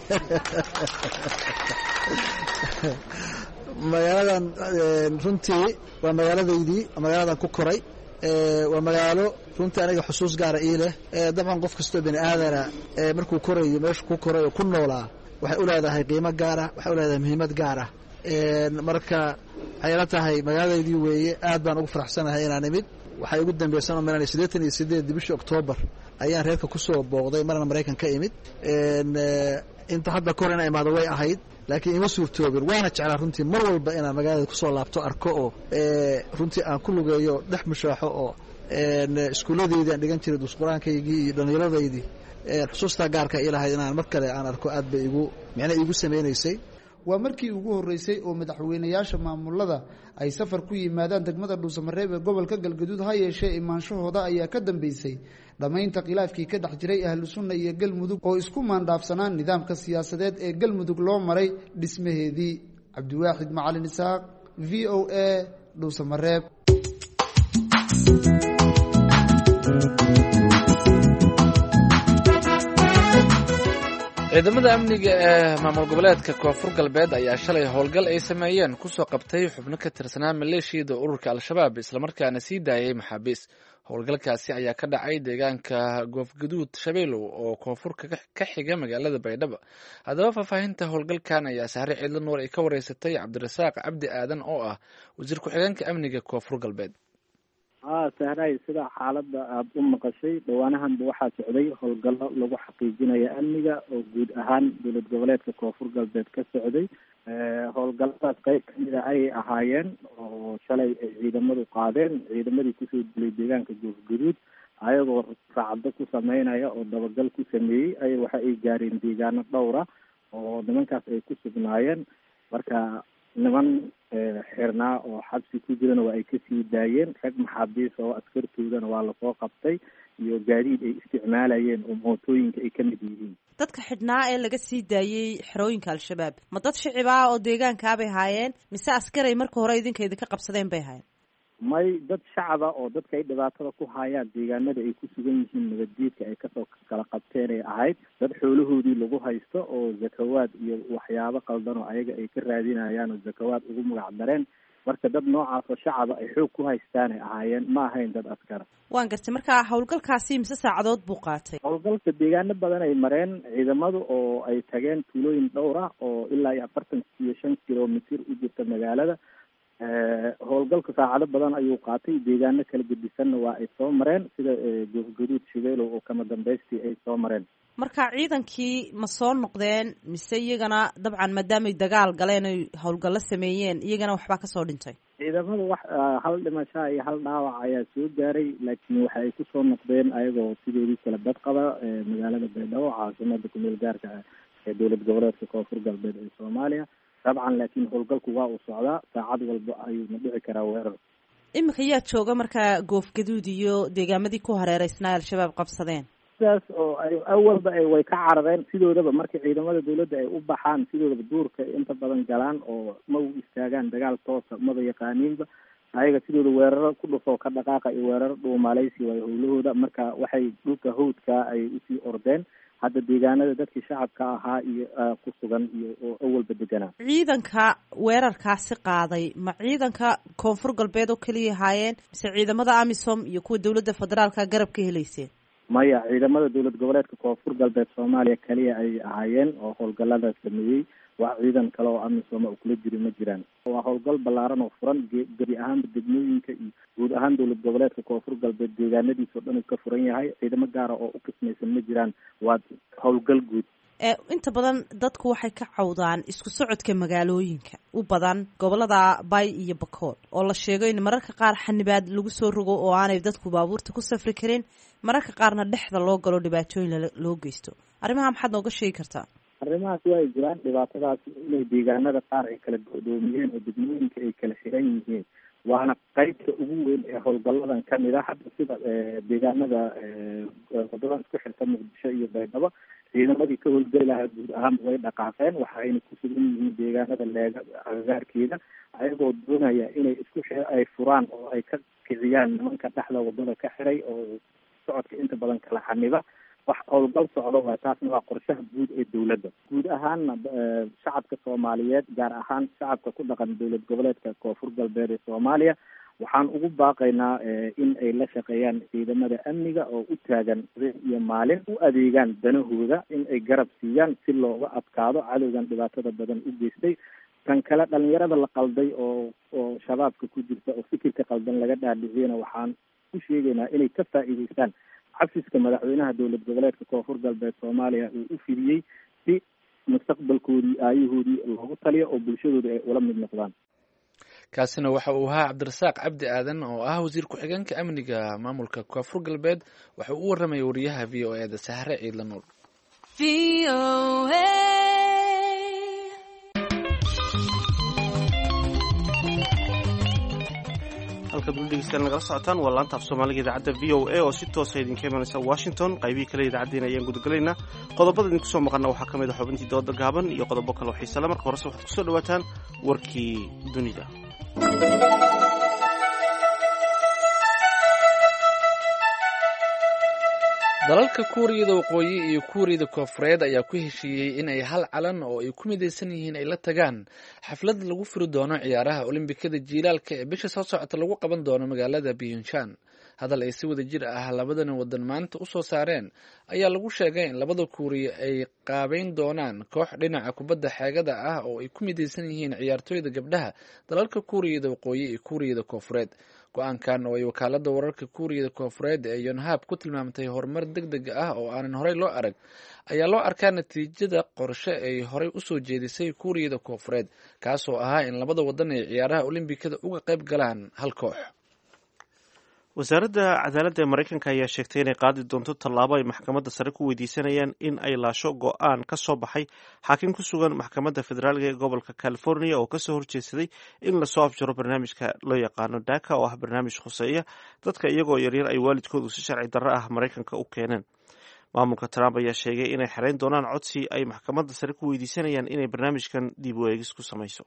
magaaladan runtii waa magaaladaydii, magaaladan ku koray. waa magaalo runtii aniga xusuus gaara ii leh. dabcan qof kastoo bini aadana markuu korayo meeshu ku koray oo ku noolaa waxay u leedahay qiimo gaara, waxay u leedahay muhiimad gaara. marka waxay la tahay magaaladaydii weeye. aad baan ugu faraxsanahay inaan imid. waxay ugu dambaysan oo meelan 88 bishii Oktoobar ayaan reerka ku soo booqday, marna Mareykan ka imid. inta hadda korena imaado way ahayd, laakiin ima suurtoobin. waana jeclaa runtii mar walba inaan magaalada ku soo laabto, arko oo runtii aan ku lugeeyo, dhex mushaaxo oo iskuuladeydii aan dhigan jiray, dusquraankaygii iyo dhallinyaradaydii xusuustaa gaarka ii lahayd inaan mar kale aan arko aad bay igu samaynaysay. waa markii ugu horreysay oo madaxweynayaasha maamulada ay safar ku yimaadaan degmada dhuusamareeb ee gobolka galgaduud. ha yeeshee imaanshahooda ayaa ka dambeysay dhammaynta khilaafkii ka dhex jiray ahlu sunna iyo galmudug oo isku maandhaafsanaan nidaamka siyaasadeed ee galmudug loo maray dhismaheedii. cabdiwaaxid macalin isaaq, v o a, dhuusamareeb. ciidamada amniga ee maamul goboleedka koonfur galbeed ayaa shalay howlgal ay sameeyeen kusoo qabtay xubno ka tirsanaa maleeshiyada ururka al-shabaab islamarkaana sii daayay maxaabiis. howlgalkaasi ayaa ka dhacay deegaanka goofgaduud shabeelow oo koonfur ka xiga magaalada baydhabo. haddaba faahfaahinta howlgalkan ayaa sahre ciidla nuur ay ka wareysatay cabdirasaaq cabdi aadan oo ah wasiir ku-xigeenka amniga koonfur galbeed. sahray sida xaaladda aada u maqashay dhawaanahanba waxaa socday howlgallo lagu xaqiijinaya amniga oo guud ahaan dowlad goboleedka koonfur galbeed ka socday. howlgalladaas qayb kamida ayay ahaayeen oo shalay ay ciidamadu qaadeen. ciidamadii kusoo dilay deegaanka goofgaduud ayagoo raacdo ku sameynaya oo dabagal ku sameeyey ay waxa ay gaareen deegaano dhowra oo nimankaas ay ku sugnaayeen. marka niman xirnaa oo xabsi ku jirana waa ay kasii daayeen. rag maxaabiis oo askartoodana waa lasoo qabtay iyo gaadiid ay isticmaalayeen oo mootooyinka ay kamid yihiin. dadka xidhnaa ee laga sii daayey xerooyinka al-shabaab ma dad shicib ah oo deegaankaabay haayeen mise askaray marka hore idinka idinka qabsadeen bay haayeen? may dad shacaba oo dadka ay dhibaatada ku hayaan deegaanada ay ku sugan yihiin nabadgeedka ay kasoo kala qabteen ay ahayd. dad xoolahoodii lagu haysto oo zakawaad iyo waxyaabo qaldan oo ayaga ay ka raadinayaan oo zakawaad ugu magac dareen. marka dad noocaas oo shacaba ay xoog ku haystaanay ahaayeen, ma ahayn dad askara. waan gartay. marka howlgalkaasi mise saacadood buu qaatay? howlgalka deegaano badan ay mareen ciidamadu oo ay tageen tuulooyin dhowr ah oo ilaa iyo 45 kilomitir u jirta magaalada. howlgalka saacado badan ayuu qaatay. deegaano kala gedisanna waa ay soo mareen sida goofgaduud shabeelow oo kama dambaystii ay soo mareen. marka ciidankii ma soo noqdeen mise iyagana dabcan maadaamay dagaal galeen oy howlgallo sameeyeen iyagana waxbaa kasoo dhintay? ciidamada wax hal dhimashaa iyo hal dhaawac ayaa soo gaaray, laakiin waxa ay kusoo noqdeen ayagoo sidoodii kala bad qaba magaalada baydhabo caasimada kumeel gaarka ee dowlad goboleedka koonfur galbeed ee soomaaliya. dabcan laakiin howlgalku waa uu socdaa, saacad walba ayuuna dhici karaa weerar. iminka yaa jooga markaa goofgaduud iyo deegaamadii ku hareereysnaa al-shabaab qabsadeen? sidaas oo ay awalba way ka carareen sidoodaba markii ciidamada dawladda ay u baxaan sidoodaba duurka inta badan galaan oo ma u istaagaan dagaal toosa maba yaqaaniinba, ayaga sidooda weeraro ku dhufoo ka dhaqaaqa iyo weeraro dhuumaaleysi way howlahooda, marka waxay dhulka hawdka ay usii ordeen. hadda deegaanada dadkii shacabka ahaa iyo ku sugan iyo oo awalba deganaa. ciidanka weerarkaasi qaaday ma ciidanka koonfur galbeed oo keliya ahaayeen mise ciidamada amisom iyo kuwa dawladda federaalka garab ka helayseen? maya, ciidamada dowlad goboleedka koonfur galbeed Soomaaliya kaliya ay ahaayeen oo howlgallada sameeyey, waa ciidan kale oo amisom oo kula jiri ma jiraan. waa howlgal ballaaran oo furan gebi ahaanba degmooyinka iyo guud ahaan dowlad goboleedka koonfur galbeed deegaanadiisa oo dhan uu ka furan yahay, ciidamo gaara oo u qismaysan ma jiraan, waa howlgal guud. inta badan dadku waxay ka cawdaan isku socodka magaalooyinka u badan gobolada Bay iyo Bakool oo la sheego in mararka qaar xanibaad lagu soo rogo oo aanay dadku baabuurta ku safri karin, mararka qaarna dhexda loo galo dhibaatooyin loo geysto. arrimaha maxaad nooga sheegi kartaa? arrimahaas waa ay jiraan, dhibaatadaas inay deegaanada qaar ay kala go'doomiyeen oo degmooyinka ay kala xiran yihiin, waana qaybta ugu weyn ee howlgalladan kamid ah. hadda sida deegaanada wadada isku xirta Muqdisho iyo Baydhabo, ciidamadii ka howlgeli lahaa guud ahaan way dhaqaaqeen, waxa ayna ku sugan yihiin deegaanada leega agagaarkeeda, ayagoo doonaya inay ay furaan oo ay ka kiciyaan nimanka dhexda wadada ka xiray oo socodka inta badan kala xaniba. wax howlgal socdo waa taasna waa qorshaha guud ee dawladda. guud ahaanna shacabka Soomaaliyeed, gaar ahaan shacabka ku dhaqan dowlad goboleedka koonfur galbeed ee Soomaaliya, waxaan ugu baaqaynaa in ay la shaqeeyaan ciidamada amniga oo u taagan iyo maalin u adeegaan danahooda, in ay garab siiyaan si looga adkaado cadowgan dhibaatada badan u geystay. tan kale dhalinyarada la qalday oo shabaabka ku jirta oo fikirka qaldan laga dhaadhiciyana waxaan ku sheegaynaa inay ka faa'iidaystaan xafiiska madaxweynaha dowlad goboleedka koonfur galbeed Soomaaliya uu u fidiyey si mustaqbalkoodii aayahoodii loogu taliyo oo bulshadooda ay ula mid noqdaan. kaasina waxa uu ahaa Cabdirasaaq Cabdi Aadan oo ah wasiir ku-xigeenka amniga maamulka koonfur galbeed, waxa uu waramayay wariyaha VOA-da Sahre Ciidla Nuur. halkaad u dhegeystayaal nagala socotaan waa laanta af soomaaliga idaacadda VOA oo si toosa idinka imanaysa Washington. qaybihii kale idaacaddeena ayaan gudagalaynaa. qodobada idinku soo maqana waxaa ka mid ah xubintii dooda gaaban iyo qodobo kale oo xiise leh. marka horese waxaad kusoo dhawaataan warkii dunida. dalalka kuuriyada waqooyi iyo kuuriyada koonfureed ayaa ku heshiiyey in ay hal calan oo ay ku midaysan yihiin ay la tagaan xaflad lagu furi doono ciyaaraha olimbikada jiilaalka ee bisha soo socota lagu qaban doono magaalada Pyeongchang. hadal ay si wada jir ah labadan wadan maanta u soo saareen ayaa lagu sheegay in labada kuuriya ay qaabeyn doonaan koox dhinaca kubadda xeegada ah oo ay ku midaysan yihiin ciyaartooyda gabdhaha dalalka kuuriyada waqooyi iyo kuuriyada koonfureed. go-aankan oo ay wakaalada wararka kuuriyada koonfureed ee Yonhap ku tilmaamtay horumar degdeg ah oo aanan horey loo arag, ayaa loo arkaa natiijada qorshe ay horey usoo jeedisay kuuriyada koonfureed, kaasoo ahaa in labada wadan ay ciyaaraha olimbikada uga qayb galaan hal koox. wasaaradda cadaaladda ee Mareykanka ayaa sheegtay inay qaadi doonto tallaabo ay maxkamadda sare ku weydiisanayaan in ay laasho go-aan ka soo baxay xaakim ku sugan maxkamadda federaalka ee gobolka California oo kasoo horjeedsaday in lasoo afjaro barnaamijka loo yaqaano DACA oo ah barnaamij khuseeya dadka iyagoo yaryar ay waalidkoodu si sharci darro ah Mareykanka u keeneen. maamulka Trump ayaa sheegay inay xereyn doonaan codsi ay maxkamadda sare ku weydiisanayaan inay barnaamijkan dib u eegis ku samayso.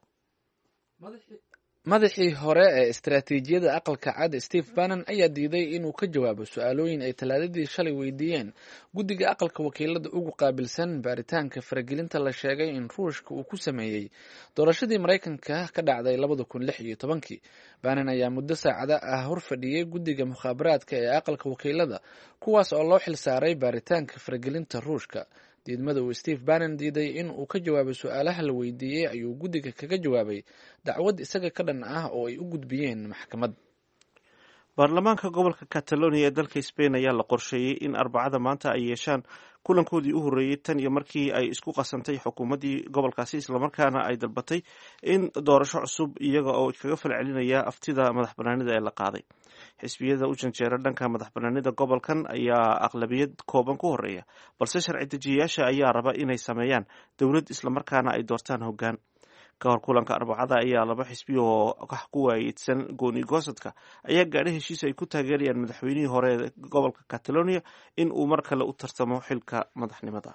madaxii hore ee istaraatiijiyadda aqalka cad Steve Bannon ayaa diiday inuu ka jawaabo su-aalooyin ay talaadadii shalay weydiiyeen guddiga aqalka wakiilada ugu qaabilsan baaritaanka faragelinta la sheegay in ruushka uu ku sameeyey doorashadii Mareykanka ka dhacday 2016. Bannon ayaa muddo saacada ah hor fadhiyey guddiga mukhaabaraadka ee aqalka wakiilada, kuwaas oo loo xilsaaray baaritaanka faragelinta ruushka. diidmada uu Steve Bannon diiday in uu ka jawaabo su-aalaha la weydiiyey ayuu guddiga kaga jawaabay dacwad isaga ka dhan ah oo ay u gudbiyeen maxkamad. baarlamaanka gobolka Catalonia ee dalka Spain ayaa la qorsheeyey in Arbacada maanta ay yeeshaan kulankoodii u horreeyey tan iyo markii ay isku qasantay xukuumaddii gobolkaasi, islamarkaana ay dalbatay in doorasho cusub iyaga oo kaga falcelinaya aftida madax banaanida ee la qaaday. xisbiyada u janjeera dhanka madax banaanida gobolkan ayaa aqlabiyad kooban ku horeeya, balse sharci dejiyayaasha ayaa raba inay sameeyaan dowlad islamarkaana ay doortaan hoggaan. ka hor kulanka arbacada ayaa laba xisbi oo ku waayidsan gooni goosadka ayaa gaadhay heshiis ay ku taageerayaan madaxweynihii hore ee gobolka Catalonia in uu mar kale u tartamo xilka madaxnimada.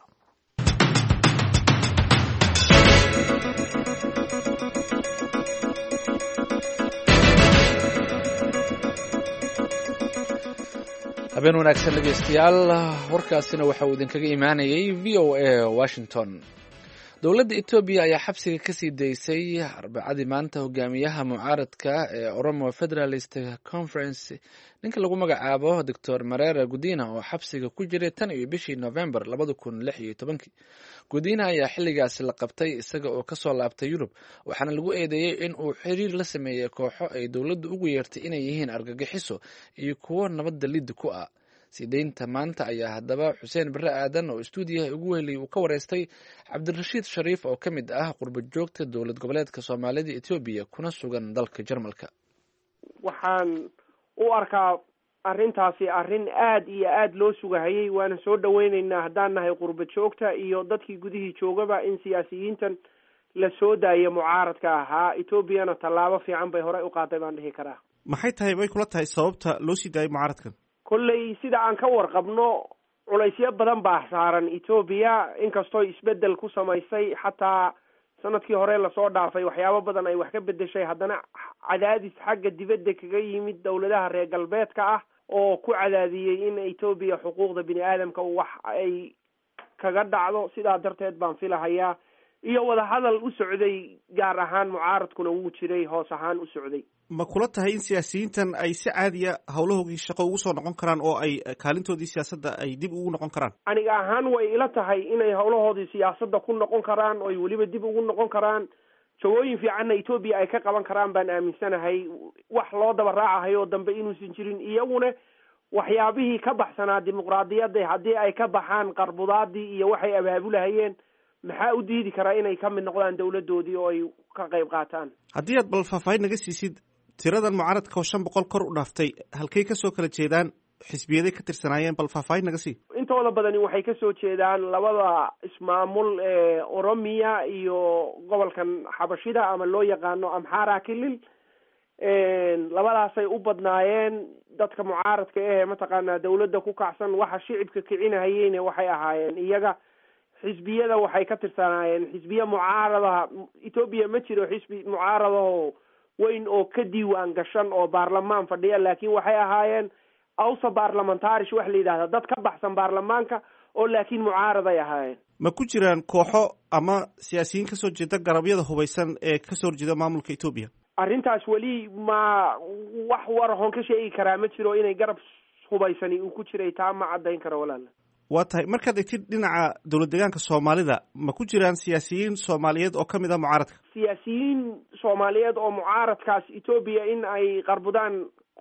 habeen wanaagsan dhegeystayaal, warkaasina waxa uu idinkaga imaanayay VOA Washington. dowladda Ethiopia ayaa xabsiga ka sii daysay arbacadii maanta hogaamiyaha mucaaradka ee Oromo Federalist Conference ninka lagu magacaabo Dr. Marera Gudina oo xabsiga ku jiray tan iyo bishii November 2016. Gudina ayaa xilligaasi la qabtay isaga oo ka soo laabtay Yurub, waxaana lagu eedeeyay in uu xiriir la sameeyay kooxo ay dowladdu ugu yeertay inay yihiin argagixiso iyo kuwo nabadda lid ku ah. sideynta maanta ayaa haddaba Xuseen Barre Aadan oo stuudiyaha ugu weelay uu ka wareystay Cabdirashiid Shariif oo ka mid ah qurba joogta dowlad goboleedka Soomaalida Ethiopia kuna sugan dalka Jarmalka. waxaan u arkaa arrintaasi arrin aad iyo aad loo sugahayay, waana soo dhaweynaynaa haddaan nahay qurba joogta iyo dadkii gudihii joogaba in siyaasiyiintan la soo daayo mucaaradka ahaa. Ethiopiana tallaabo fiican bay horey u qaaday baan dhihi karaa. maxay tahay bay kula tahay sababta loo sii daayay mucaaradkan? kolley sida aan ka warqabno culaysyo badan baa saaran Ethiopia, inkastoo isbedel ku samaysay xataa sanadkii hore lasoo dhaafay waxyaabo badan ay wax ka bedeshay, haddana cadaadis xagga dibadda kaga yimid dowladaha reer galbeedka ah oo ku cadaadiyey in Ethiopia xuquuqda bini aadamka wax ay kaga dhacdo. sidaa darteed baan filahayaa iyo wada hadal u socday, gaar ahaan mucaaradkuna wuu jiray hoos ahaan u socday. ma kula tahay in siyaasiyiintan ay si caadiya howlahoogii shaqo ugu soo noqon karaan oo ay kaalintoodii siyaasadda ay dib ugu noqon karaan? aniga ahaan way ila tahay inay howlahoodii siyaasadda ku noqon karaan oo ay weliba dib ugu noqon karaan. jagooyin fiicanna Ethiopia ay ka qaban karaan baan aaminsanahay. wax loo daba raacahayo dambe inuusan jirin. iyaguna waxyaabihii ka baxsanaa dimuqraadiyadda haddii ay ka baxaan qarbudaadii iyo waxay abaabulahayeen, maxaa u diidi karaa inay ka mid noqdaan dowladoodii oo ay ka qayb qaataan? haddii aad bal faahfaahin naga siisid tiradan mucaaradka oo 500 kor u dhaaftay, halkay ka soo kala jeedaan, xisbiyaday ka tirsanaayeen, bal faahfaahin naga sii. intooda badani waxay ka soo jeedaan labada ismaamul ee Oromia iyo gobolkan Xabashida ama loo yaqaano Amhara Kilil. labadaasay u badnaayeen dadka mucaaradka ee mataqaanaa dowladda ku kacsan. waxa shicibka kicinahayeen waxay ahaayeen iyaga. xisbiyada waxay ka tirsanaayeen xisbiya mucaaradaha. Ethiopia ma jiro xisbi mucaaradaho weyn oo ka diiwaan gashan oo baarlamaan fadhiya, laakiin waxay ahaayeen awsa baarlamantarish wax la yidhaahda, dad ka baxsan baarlamaanka oo laakiin mucaaraday ahaayeen. ma ku jiraan kooxo ama siyaasiyiin kasoo jeeda garabyada hubaysan ee kasoo horjeeda maamulka Ethiopia? arrintaas weli ma wax warhoon ka sheegi karaa ma jiro inay garab hubaysani uu ku jiray, taa ma caddayn karo walaal. waa tahay markaad egtid dhinaca dowlad deegaanka Soomaalida, ma ku jiraan siyaasiyiin Soomaaliyeed oo kamid ah mucaaradka? siyaasiyiin Soomaaliyeed oo mucaaradkaas Ethiopia in ay qarbudaan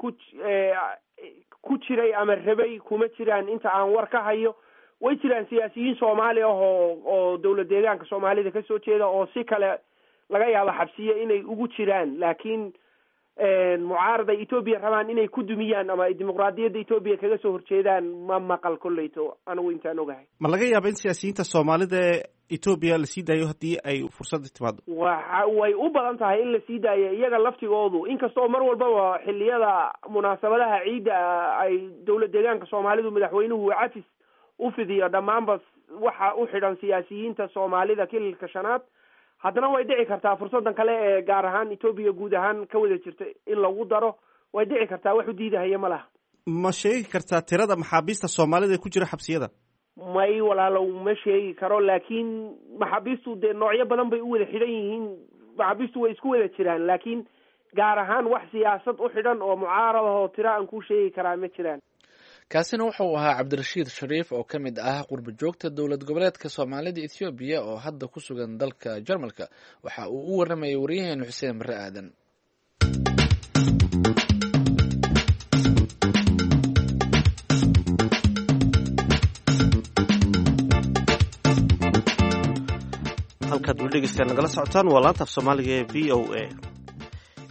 ku jiray ama rabay kuma jiraan inta aan war ka hayo. way jiraan siyaasiyiin Soomaali ah oo dowlad deegaanka Soomaalida ka soo jeeda oo si kale laga yaabo xabsiye inay ugu jiraan, laakiin mucaarada Ethiopia rabaan inay ku dumiyaan ama dimuqraadiyadda Ethiopia kaga soo horjeedaan ma maqal kolleyto anigu intaan ogahay. ma laga yaabo in siyaasiyiinta Soomaalida ee Ethiopia la sii daayo haddii ay fursad timaado? way u badan tahay in la sii daayo iyaga laftigoodu, inkastoo mar walbaba xilliyada munaasabadaha ciidda ay dowlad deegaanka Soomaalidu madaxweynuhu cafis u fidiyo dhammaanba waxa u xidhan siyaasiyiinta Soomaalida kililka shanaad. haddana way dhici kartaa fursadan kale ee gaar ahaan Ethiopia guud ahaan ka wada jirta in lagu daro, way dhici kartaa, wax u diidahaya ma laha. ma sheegi kartaa tirada maxaabiista Soomaalida ee ku jira xabsiyada? may walaalow ma sheegi karo, laakiin maxaabiistu dee noocyo badan bay u wada xidhan yihiin. maxaabiistu way isku wada jiraan, laakiin gaar ahaan wax siyaasad u xidhan oo mucaaradahoo tira aan ku sheegi karaa ma jiraan. kaasina wuxuu ahaa Cabdirashiid Shariif oo ka mid ah qurba joogta dowlad goboleedka Soomaalida Ethiopia oo hadda ku sugan dalka Jarmalka. waxa uu u waramayay wariyaheen Xuseen Barre Aadan. halkaad weli dhegeystayaal nagala socotaan waa laanta af Soomaaliga ee VOA.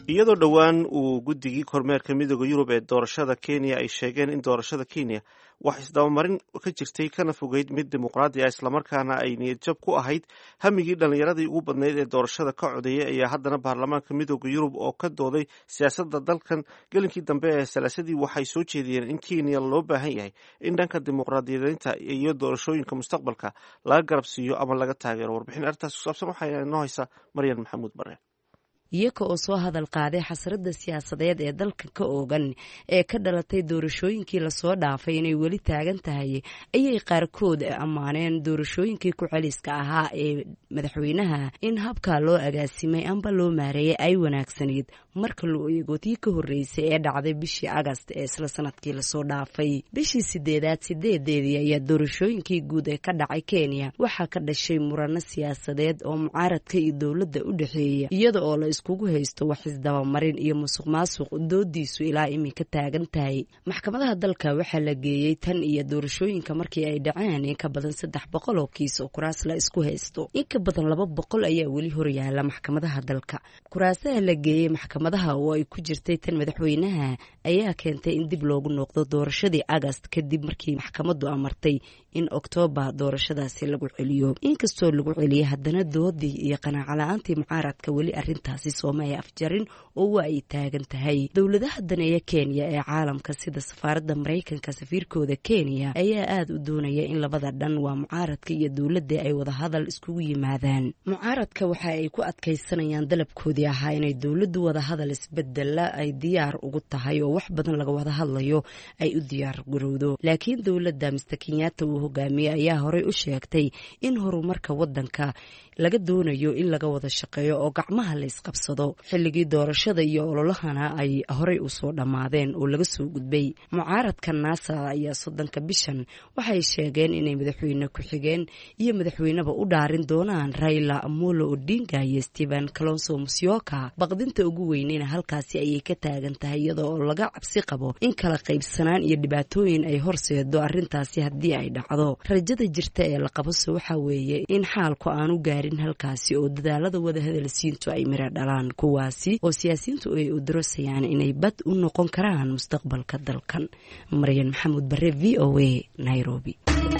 iyadoo dhowaan uu guddigii kormeerka midooda yurub ee doorashada kenya ay sheegeen in doorashada kenya wax isdabamarin ka jirtay kana fogeyd mid dimuqraadi ah islamarkaana ay niyadjab ku ahayd hamigii dhallinyaradii ugu badnayd ee doorashada ka codeeyay ayaa haddana baarlamaanka midooda yurub oo ka dooday siyaasadda dalkan gelinkii dambe ee salaasadii waxay soo jeediyeen in kenya loo baahan yahay in dhanka dimuqraadiyadeynta iyo doorashooyinka mustaqbalka laga garab siiyo ama laga taageero. warbixin arrintaas ku saabsan waxaa inoo haysa maryan maxamuud bare. iyaga oo soo hadal qaaday xasradda siyaasadeed ee dalka ka oogan ee ka dhalatay doorashooyinkii lasoo dhaafay inay weli taagan tahay ayay qaarkood ammaaneen doorashooyinkii ku-celiska ahaa ee madaxweynaha in habkaa loo agaasimay amba loo maareeyay ay wanaagsanayd marka loo eego tii ka horreysay ee dhacday bishii agast ee isla sanadkii lasoo dhaafay. bishii sideedii ayaa doorashooyinkii guud ee ka dhacay kenya waxaa ka dhashay murano siyaasadeed oo mucaaradka iyo dowladda u dhexeeya iyada oo la iskugu haysto wax isdabamarin iyo musuq maasuq doodiisu ilaa iminka taagan tahay. maxkamadaha dalka waxaa la geeyey tan iyo doorashooyinka markii ay dhaceen in ka badan 300 oo kiis oo kuraas la isku haysto. in ka badan 200 ayaa weli horyaala maxkamadaha dalka. kuraasaha la geeyey maxkamadaha oo ay ku jirtay tan madaxweynaha ayaa keentay in dib loogu noqdo doorashadii agast kadib markii maxkamadu amartay in Oktoobar doorashadaasi lagu celiyo. inkastoo lagu celiyay haddana doodii iyo qanaaco la'aantii mucaaradka weli arrintaasi soomay afjarin oo waa ay taagan tahay. dowladaha daneeya Kenya ee caalamka sida safaaradda Mareykanka safiirkooda Kenya ayaa aad u doonaya in labada dhan waa mucaaradka iyo dowladda ay wada hadal iskugu yimaadaan. mucaaradka waxa ay ku adkaysanayaan dalabkoodii ahaa inay dowladdu wada hadal isbedela ay diyaar ugu tahay oo wax badan laga wada hadlayo ay u diyaar garowdo. laakiin dowladda Mr. Kenyatta uu hogaamiye ayaa horey u sheegtay in horumarka wadanka laga doonayo in laga wada shaqeeyo oo gacmaha la isqabsado. xilligii doorashada iyo ololahana ay horey u soo dhammaadeen oo laga soo gudbay. mucaaradka NASA ayaa 30 bishan waxay sheegeen inay madaxweyne ku-xigeen iyo madaxweyneba u dhaarin doonaan Raila Amolo Odinga iyo Stephen Kalonzo Musyoka. baqdinta ugu weynina halkaasi ayay ka taagan tahay iyadoo laga cabsi qabo in kala qaybsanaan iyo dhibaatooyin ay horseedo arrintaasi haddii ay dhacdo. rajada jirta ee la qabaso waxa weeye in xaalku aanu gaarin halkaasi oo dadaalada wada hadalsiintu ay mira dhalaan, kuwaasi oo siyaasiyiintu ay u dirasayaan inay bad u noqon karaan mustaqbalka dalkan. maryan maxamuud bare, VOA, Nairobi.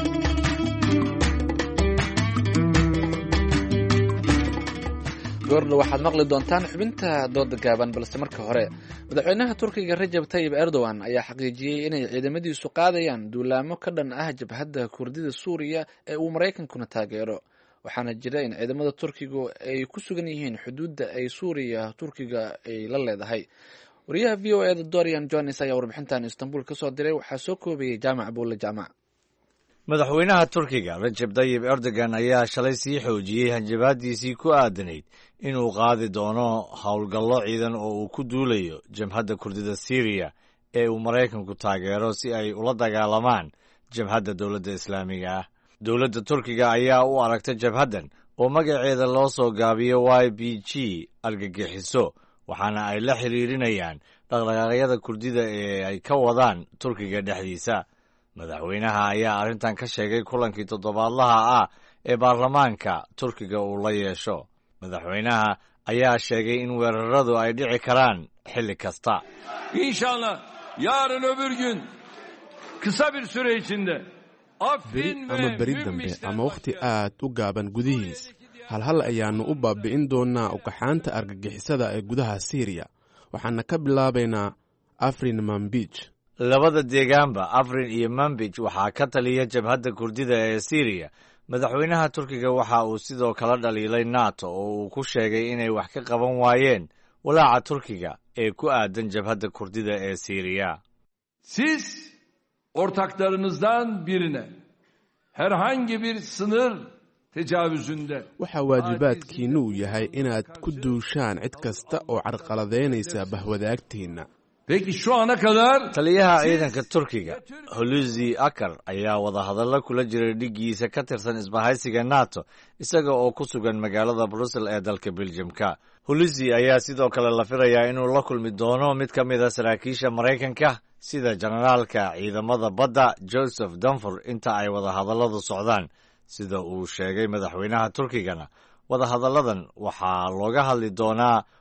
goordho waxaad maqli doontaan xubinta dooda gaaban, balse marka hore madaxweynaha turkiga Rajab Tayyip Erdogan ayaa xaqiijiyey inay ciidamadiisu qaadayaan duulaamo ka dhan ah jabhadda kurdida Suuriya ee uu Mareykankuna taageero. waxaana jira in ciidamada turkigu ay ku sugan yihiin xuduudda ay Suuriya Turkiga ay la leedahay. wariyaha VOA da Dorian Jones ayaa warbixintan Istanbul ka soo diray. waxaa soo koobayay Jaamac Buulle Jaamac. madaxweynaha turkiga Rajab Tayyip Erdogan ayaa shalay sii xoojiyey hanjabaadiisii ku aadanayd inuu qaadi doono howlgallo ciidan oo uu ku duulayo jabhadda kurdida Syria ee uu Mareykanku taageero si ay ula dagaalamaan jabhadda dowladda islaamiga ah. dowladda turkiga ayaa u aragta jabhaddan oo magaceeda loo soo gaabiyo YPG argagixiso, waxaana ay la xiriirinayaan dhaqdhaqaaqyada kurdida ee ay ka wadaan turkiga dhexdiisa. madaxweynaha ayaa arrintan ka sheegay kulankii toddobaadlaha ah ee baarlamaanka turkiga uu la yeesho. madaxweynaha ayaa sheegay in weeraradu ay dhici karaan xilli kasta. İnşallah yarın öbür gün kısa bir süre içinde beri ama beri dambe ama wakhti aad u gaaban gudihiis halhal ayaannu u baabi'in doonnaa ukaxaanta argagixisada ee gudaha Syriya. waxaana ka bilaabaynaa Afrin Manbij. labada deegaanba Afrin iyo Manbij waxaa ka taliya jabhadda kurdida ee Syriya. madaxweynaha turkiga waxa uu sidoo kale dhaliilay NATO oo uu ku sheegay inay wax ka qaban waayeen walaaca turkiga ee ku aadan jabhadda kurdida ee Syriya. siz ortaklarınızdan birine herhangi bir sınır tecavüzünde waxaa waajibaadkiinnu uu yahay inaad ku duushaan cid kasta oo carqaladaynaysa bahwadaagtiinna. taliyaha ciidanka turkiga Hulusi Akar ayaa wadahadallo kula jiray dhiggiisa ka tirsan isbahaysiga NATO isaga oo ku sugan magaalada Brussels ee dalka Belgiumka. Hulusi ayaa sidoo kale la filayaa inuu la kulmi doono mid ka mid a saraakiisha Mareykanka sida generaalka ciidamada badda Joseph Dunford inta ay wadahadalladu socdaan. sida uu sheegay madaxweynaha turkigana wadahadalladan waxaa looga hadli doonaa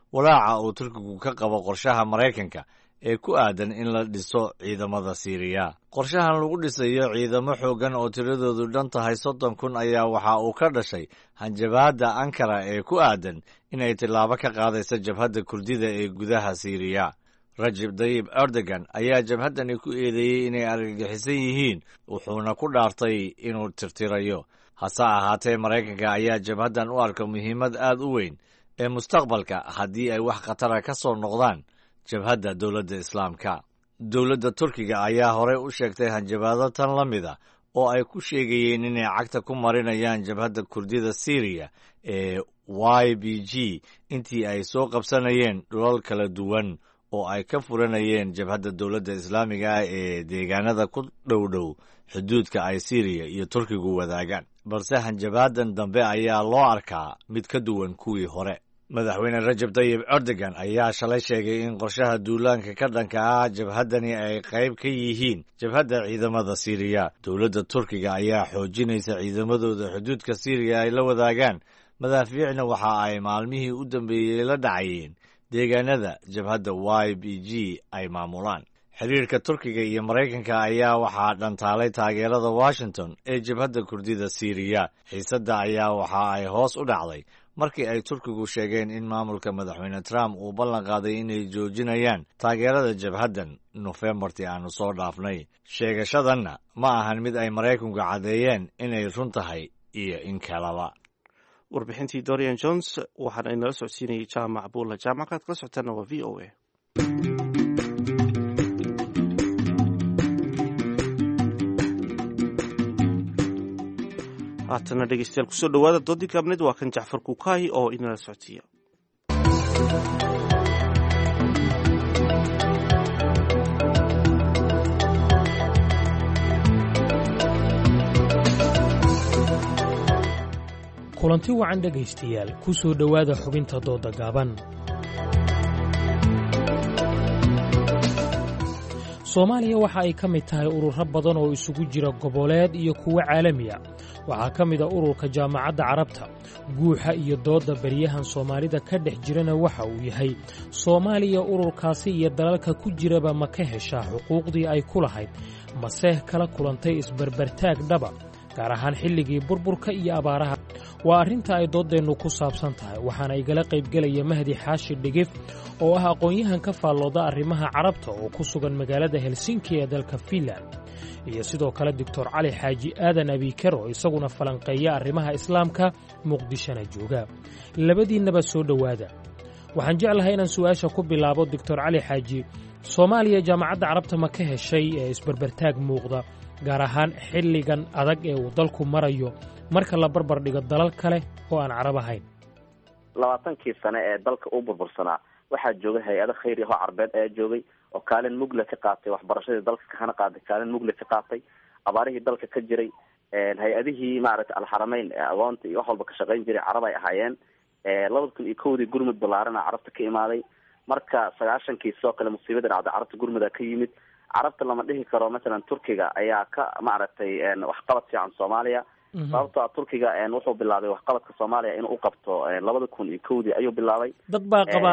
walaaca uu turkigu ka qabo qorshaha maraykanka ee ku aadan in la dhiso ciidamada siiriya. qorshahan lagu dhisayo ciidamo xooggan oo tiradoodu dhan tahay 30,000 ayaa waxa uu ka dhashay hanjabaadda Ankara ee ku aadan inay tillaabo ka qaadayso jabhadda Kurdida ee gudaha Siiriya. Rajab Tayyip Erdogan ayaa jabhaddani ku eedeeyey inay argagixisan yihiin, wuxuuna ku dhaartay inuu tirtirayo. hase ahaatee Maraykanka ayaa jabhaddan u arka muhiimad aad u weyn ee mustaqbalka haddii ay wax khatara ka soo noqdaan jabhadda dowladda Islaamka. Dowladda Turkiga ayaa horey u sheegtay hanjabaado tan la mid ah oo ay ku sheegayeen inay cagta ku marinayaan jabhadda Kurdida Syria ee YPG intii ay soo qabsanayeen dhulal kala duwan oo ay ka furanayeen jabhadda dowladda Islaamiga ah ee deegaanada ku dhow xuduudka ay Syria iyo Turkigu wadaagaan. balse hanjabaadan dambe ayaa loo arkaa mid ka duwan kuwii hore. Madaxweyne Rajab Tayyip Erdogan ayaa shalay sheegay in qorshaha duulaanka ka dhanka ah jabhaddani ay qayb ka yihiin jabhadda ciidamada Syria. Dowladda Turkiga ayaa xoojinaysa ciidamadooda xuduudka Syria ay la wadaagaan, madaafiicna waxa ay maalmihii u dambeeyey la dhacayeen deegaanada jabhadda YPG ay maamulaan. xiriirka Turkiga iyo Maraykanka ayaa waxaa dhantaalay taageerada Washington ee jabhadda Kurdida Syria. xiisadda ayaa waxa ay hoos u dhacday markii ay Turkigu sheegeen in maamulka madaxweyne Trump uu ballan qaaday inay joojinayaan taageerada jabhaddan Nofeembartii aanu soo dhaafnay. sheegashadanna ma ahan mid ay Maraykanku caddeeyeen inay run tahay iyo in kalaba. warbixintii Dorian Jones waxaana inala socodsiinayay jaamac buulla. jaamackaad kala socotaana waa v o a. haatana dhegeystayaal kusoo dhowaada doodii gaabneed waa kan Jacfar Kukaay oo inala socodsiiya. kulanti wacan dhegaystayaal kusoo dhowaada xubinta dooda gaaban. soomaaliya waxa ay ka mid tahay ururo badan oo isugu jira goboleed iyo kuwo caalami ah. waxaa ka mid a ururka jaamacadda carabta. guuxa iyo doodda beryahan soomaalida ka dhex jirana waxa uu yahay soomaaliya ururkaasi iyo dalalka ku jiraba ma ka heshaa xuquuqdii ay ku lahayd, mase kala kulantay isbarbartaag dhaba, gaar ahaan xilligii burburka iyo abaaraha. waa arrinta ay dooddeennu ku saabsan tahay, waxaana igala qaybgelaya Mahdi Xaashi Dhigif oo ah aqoon-yahan ka faallooda arrimaha carabta oo ku sugan magaalada Helsinki ee dalka Finland, iyo sidoo kale Doctor Cali Xaaji Aadan Abiikar oo isaguna falanqeeya arrimaha islaamka Muqdishona jooga. labadiinnaba soo dhowaada. waxaan jeclahay inaan su'aasha ku bilaabo Doctor Cali Xaaji. Soomaaliya jaamacadda carabta ma ka heshay ee isbarbartaag muuqda, gaar ahaan xilligan adag ee uu dalku marayo marka la barbar dhigo dalal kale oo aan carab ahayn? 20 sano ee dalka u burbursanaa waxaa joogay hay-ado khayri ah oo carbeed ayaa joogay oo kaalin mugle ka qaatay waxbarashadii dalka kana qaaday kaalin mugle ka qaatay abaarihii dalka ka jiray. hay-adihii maaragtay alxarameyn ee agoonta iyo wax walba ka shaqayn jiray carab ay ahaayeen. 2001 gurmud ballaarana carabta ka imaaday. marka 90kii soo kale musiibada dhacday carabta gurmuda ka yimid. carabta lama dhihi karo masalan Turkiga ayaa ka maaragtay waxqabad fiican Soomaaliya. sababtoo ah Turkiga wuxuu bilaabay waxqabadka Soomaaliya inuu u qabto 2001 ayuu bilaabay. dad baa qaba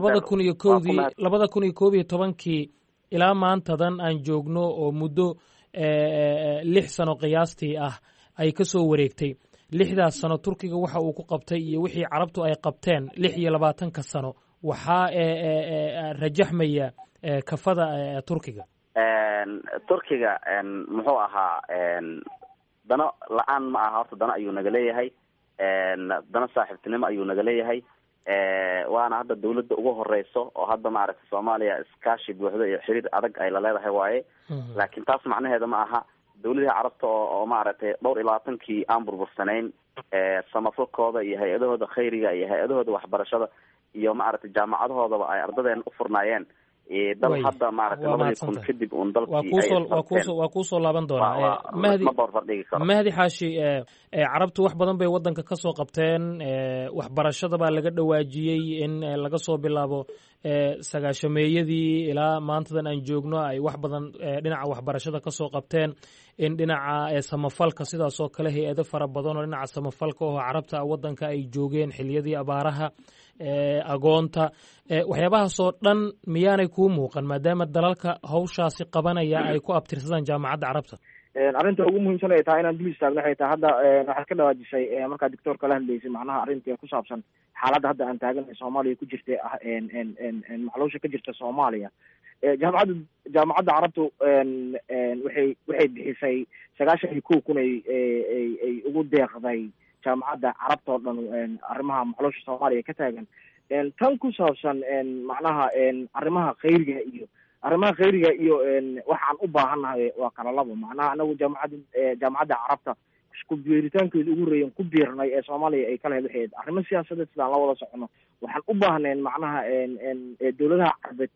2011 ilaa maantadan aan joogno oo muddo 6 sano qiyaastii ah ay ka soo wareegtay. 6daas sano Turkiga waxa uu ku qabtay iyo wixii carabtu ay qabteen 26 sano waxaa rajaxmaya kafada Turkiga. Turkiga muxuu ahaa dano la-aan ma aha, horta dano ayuu naga leeyahay. dano saaxiibtinimo ayuu naga leeyahay. waana hadda dawladda ugu horeyso oo hadda maaragtay Soomaaliya iskaashi buuxda iyo xiriir adag ay la leedahay waaye. laakiin taas macnaheedu ma aha dawladaha carabta oo maaragtay dhowr 20kii aan burbursanayn samafalkooda iyo hay-adahooda khayriga iyo hay-adahooda waxbarashada iyo maaragtay jaamacadahoodaba ay ardadeen u furnaayeen. dal hadda maaragtay 2000 kadib un dalkii waa kuusoo laaban doonaa. Mahdi Xaashi, carabtu wax badan bay waddanka ka soo qabteen. waxbarashada baa laga dhawaajiyey in laga soo bilaabo sagaashameeyadii ilaa maantadan aan joogno ay wax badan dhinaca waxbarashada ka soo qabteen, in dhinaca samafalka sidaas oo kale hay-ado fara badan oo dhinaca samafalka oo carabta waddanka ay joogeen xiliyadii abaaraha, agoonta, waxyaabahaasoo dhan miyaanay kuu muuqan maadaama dalalka hawshaasi qabanaya ay ku abtirsadaan jaamacadda carabta? arrinta ugu muhiimsan ay tahay inaan dul istaagno waxay tahay hadda waxaad ka dhawaajisay markaa doctoorka la hadlaysay macnaha arrinta ku saabsan xaaladda hadda aan taagan Soomaaliya ku jirtay macluusha ka jirta Soomaaliya. jaamacadda carabtu waxay bixisay 91,000 ay ugu deeqday jaamacadda carabta oo dhan arrimaha macluusha Soomaaliya ka taagan. tan ku saabsan macnaha arrimaha khayriga iyo waxaan u baahannahay waa kala labo. macnaha anagu jaamacadda carabta ku biiritaankeedu ugu horeeyeen ku biirnay ee Soomaaliya ay kala helayeen arrimo siyaasadeed sidaan la wada socono. waxaan u baahneen macnaha dawladaha carbeed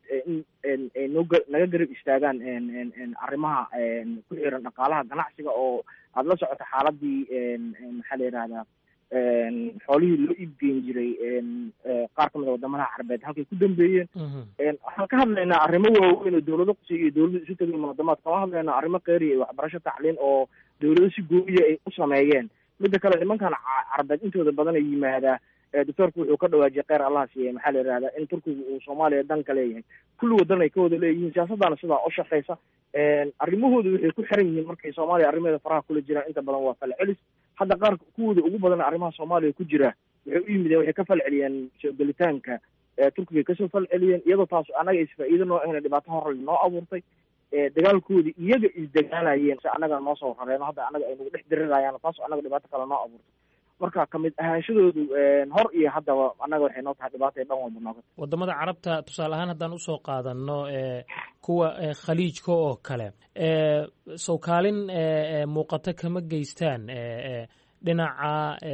in naga garab istaagaan arrimaha ku xiran dhaqaalaha ganacsiga oo aad la socoto xaaladii maxaa la yidhahdaa xoolihii loo iibgeyn jiray qaar kamid a wadamadaha carbeed halkay ku dambeeyeen. waxaan ka hadlaynaa arrimo waaweyn oo dawlado qusi iyo dawlado isu tagay munaadamaad. kama hadlaynaa arrimo kheyriya iyo waxbarasho tacliin oo dawlado si gooyiya ay u sameeyeen. midda kale nimankan carbeed intooda badan ay yimaadaa doctoorku wuxuu ka dhawaajiyay kheyr allah siiye maxaa la yidhahdaa in turkiga uu Soomaaliya dan ka leeyahay. kulli wadan ay ka wada leeyihiin, siyaasaddaana sidaa u shaqeysa. arrimahooda waxay ku xiran yihiin markay Soomaaliya arrimeeda faraha kula jiraan inta badan waa falcelis. hadda qaar kuwooda ugu badan arrimaha Soomaaliya ku jira waxay u yimideen waxay ka falceliyeen soo gelitaanka Turkiga kasoo falceliyeen, iyadoo taas anaga isfaa'iido noo ahna dhibaato hor noo abuurtay. dagaalkoodii iyaga isdagaalayeen si anaga noo soo rareeno hadda anaga ay nagu dhex dirirayaan, taas anaga dhibaato kale noo abuurtay. marka kamid ahaanshadoodu hor iyo haddaba anaga waxay noo tahay dhibaato dhan walba nooga. wadamada carabta tusaale ahaan haddaan usoo qaadano kuwa khaliijka oo kale soo kaalin muuqato kama geystaan dhinaca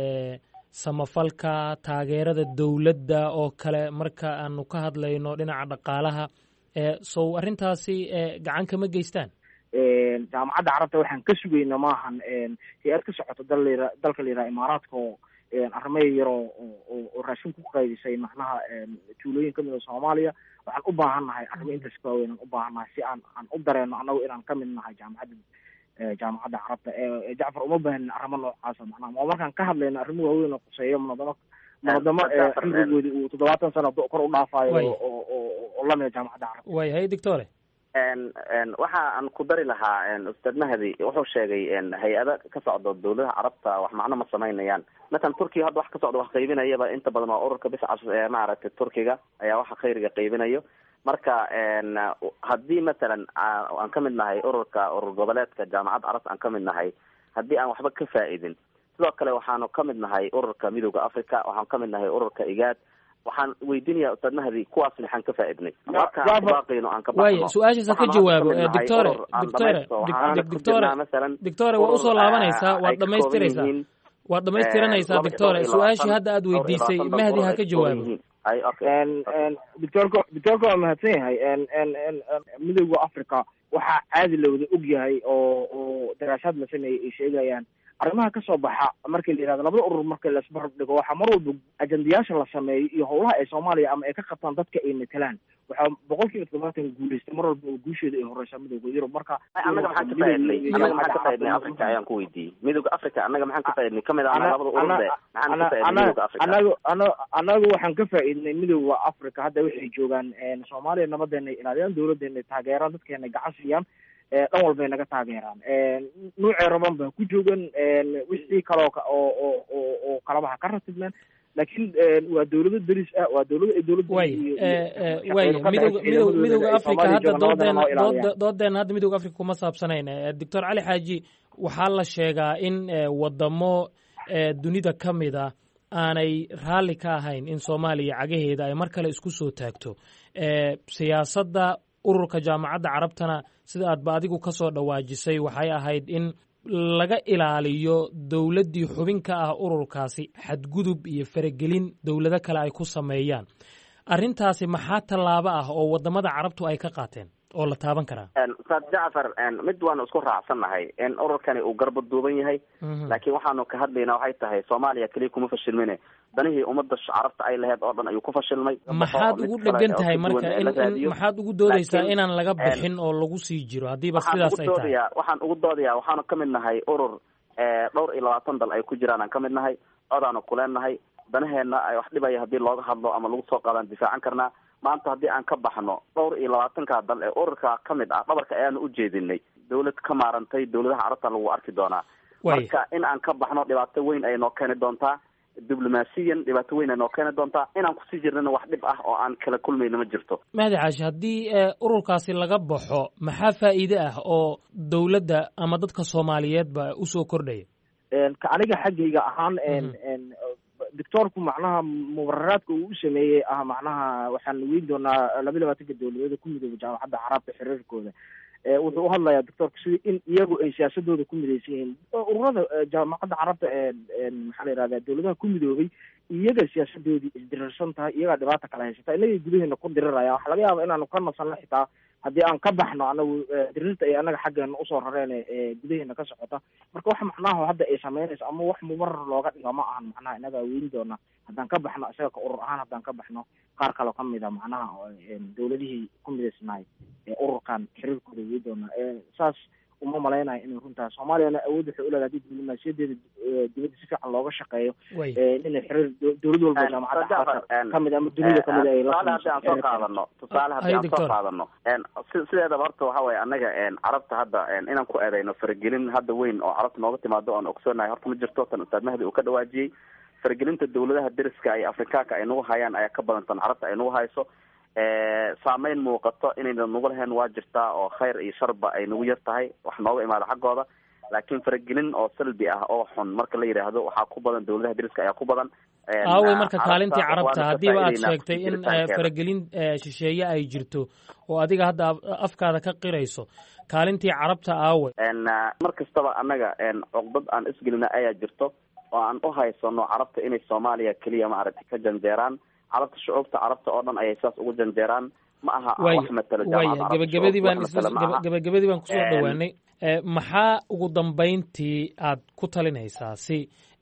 samafalka, taageerada dowladda oo kale marka aanu ka hadlayno dhinaca dhaqaalaha, sow arrintaasi gacan kama geystaan? jaamacadda carabta waxaan ka sugayna maahan hay-ad ka socoto dalka la yidhaha imaaraadka oo arrimaha yar oo raashin ku qaydisay macnaha tuulooyin kamid a Soomaaliya. waxaan u baahannahay arrimo intaas ka waaweyn aan u baahannahay si aan u dareeno annagu inaan ka mid nahay jaamacadda carabta. Jacfar uma baahanin arrimo noocaasa macnaha ma markaan ka hadlayno arrimo waaweyn oo quseeyo munadamo cimrigoodi uu 70 sano kor u dhaafayo oo lamida jaamacadda carabta. way hay doctore waxa aan ku dari lahaa ustaad Mahdi wuxuu sheegay hay-ada ka socdo dawladaha carabta wax macno ma samaynayaan. مثلا تركيا هذا wax ka socdo wax qaybinaya inta badan waa ururka biscas ee maaragtay Turkiga ayaa waxa khayriga qaybinayo. marka haddii مثلا aan ka mid nahay urur goboleedka jaamacadda carabta aan ka mid nahay, haddii aan waxba ka faa'iidin, sidoo kale waxaanu ka mid nahay ururka midowga Afrika, waxaan ka mid nahay ururka IGAD. waxaan weydiinayaa ustaad Mahdi kuwaas maxaan ka faa'iidnay marka baaqayno aan ka baxno. su'aashaas ka jawaabo doctore waa usoo laabanaysaa, waad dhamaystiranaysaa doctore. su-aashii hadda aad weydiisay Mahdi ha ka jawaabo. doctorka waa mahadsan yahay. midowga Afrika waxaa caadi la wada og yahay oo daraasaad la sameeyey ay sheegayaan arrimaha ka soo baxa markii la yidhahdo labada urur markii la isbarbar dhigo waxaa mar walba ajandayaasha la sameeyo iyo howlaha ay Soomaaliya ama ay ka qabtaan dadka ay matalaan waxaa 70% guuleystay mar walba oo guusheeda ay horeysa midowga Yurub. marka annaga maxaan ka faa'iidnay Afrika ayaan ku weydiiyey. midowga Afrika annaga maxaan ka faa'iidnay kamid ah labada urur maxaan ka faa'iidnay midowga Afrika? annaga waxaan ka faa'iidnay midowga Afrika. hadda waxay joogaan Soomaaliya nabadeena ilaaliyaan, dawladeena taageeraan, dadkeena gacan siiyaan, dhan walbay naga taageeraan. nuucee raban baa ku joogan, wixii kale oo kalabaha ka ratibnaan, laakiin waa dawlado deris ah, waa dawlado ay midowga Afrika. hadda doodeena hadda midowga Afrika kuma saabsanayn. doctor Cali Xaaji, waxaa la sheegaa in wadamo dunida ka mid a aanay raalli ka ahayn in Soomaaliya cagaheeda ay mar kale isku soo taagto. siyaasadda ururka jaamacadda carabtana sida aadba adigu ka soo dhawaajisay waxay ahayd in laga ilaaliyo dowladdii xubin ka ah ururkaasi xadgudub iyo faragelin dowlado kale ay ku sameeyaan. arrintaasi maxaa tallaabo ah oo wadamada carabtu ay ka qaateen oo la taaban karaa? ustaad Jacfar mid waan isku raacsannahay in ururkani uu garba duuban yahay, laakiin waxaanu ka hadlaynaa waxay tahay Soomaaliya kaliya kuma fashilmine danihii ummadda carabta ay lahayd oo dhan ayuu ku fashilmay. maxaad ugu dhegan tahay marka maxaad ugu doodaysaa inaan laga bixin oo lagu sii jiro haddiiba sidaas ay tahay? waxaan ugu doodayaa waxaanu ka mid nahay urur dhowr iyo 20 dal ay ku jiraan aan ka mid nahay, codaanu kuleenahay, danaheenna ay wax dhibaya haddii looga hadlo ama lagu soo qaadaan difaacan karnaa. maanta haddii aan ka baxno dhowr iyo 20ka dal ee ururka ka mid ah, dhabarka ayaanu u jeedinay. dawlad ka maarantay dawladaha carabta lagu arki doonaa. marka in aan ka baxno dhibaato weyn ay noo keeni doontaa, diblomaasiyan dhibaato weyn ay noo keeni doontaa. inaan kusii jirnana wax dhib ah oo aan kala kulmayna ma jirto. Mahdi Xaashi, haddii ururkaasi laga baxo maxaa faa'iide ah oo dawladda ama dadka Soomaaliyeedba usoo kordhaya? aniga xaggayga ahaan doctorku macnaha mubararaadka uu sameeyey macnaha waxaan weyn doonaa 22 dawladood ku midooba jaamacadda carabta xiriirkooda. wuxuu u hadlayaa doctorku sidii in iyagu ay siyaasadooda ku midaysan yihiin. ururada jaamacadda carabta maxaa la yidhahdaa dawladaha ku midoobay iyaga siyaasadoodii isdirirsan tahay, iyagaa dhibaata kala haysata, inagay gudaheena ku diriraya. waxaa laga yaaba inaanu ka nasanno xitaa haddii aan ka baxno anagu dirirta ay anaga xaggeena usoo rareen gudaheena ka socota. marka wax macnaha hadda ay samaynayso ama wax mubarar looga dhigo ma ahan. macnaha inagaa weyn doona haddaan ka baxno, isaga ka urur ahaan haddaan ka baxno qaar kaloo kamid a macnaha dawladihii ku midaysnaay ururkan xiriirkooda weyn doona. saas uma malaynayo inay runtaa Soomaaliyana awood waxay u leedahay haddii diblomaasiyadeeda dibadda si fiican looga shaqeeyo inay xiriir dawlad walba jaamacadda kamid ama dunida kamid ay la soo qaadano. tusaale haddii aan soo qaadano sideedaba horta waxa waaye annaga carabta hadda inaan ku eedayno faragelin hadda weyn oo carabta nooga timaado oon ogsoonahay horta ma jirto. tan Ustaad Mahdi uu ka dhawaajiyey, faragelinta dawladaha deriska ay Afrikaanka ay nagu hayaan ayaa ka badan tan carabta ay nagu hayso. saameyn muuqato inayna nagu lahayn waa jirtaa oo khayr iyo sharba ay nagu yar tahay wax nooga imaada xaggooda. laakiin faragelin oo salbi ah oo xun marka la yidhaahdo waxaa ku badan dawladaha deriska ayaa ku badan. aaway marka kaalintii carabta haddiiba aad sheegtay in faragelin shisheeye ay jirto oo adiga hadda afkaada ka qirayso, kaalintii carabta aaway? mar kastaba annaga cuqdad aan isgelina ayaa jirto oo aan u haysano carabta inay Soomaaliya keliya maaragtay ka janjeeraan. carabta shucuubta carabta oo dhan ayay saas ugu janjeeraan. ma aha wax matala jaamacadda. gabagabadii baan kusoo dhawaanay. maxaa ugu dambayntii aad ku talinaysaa si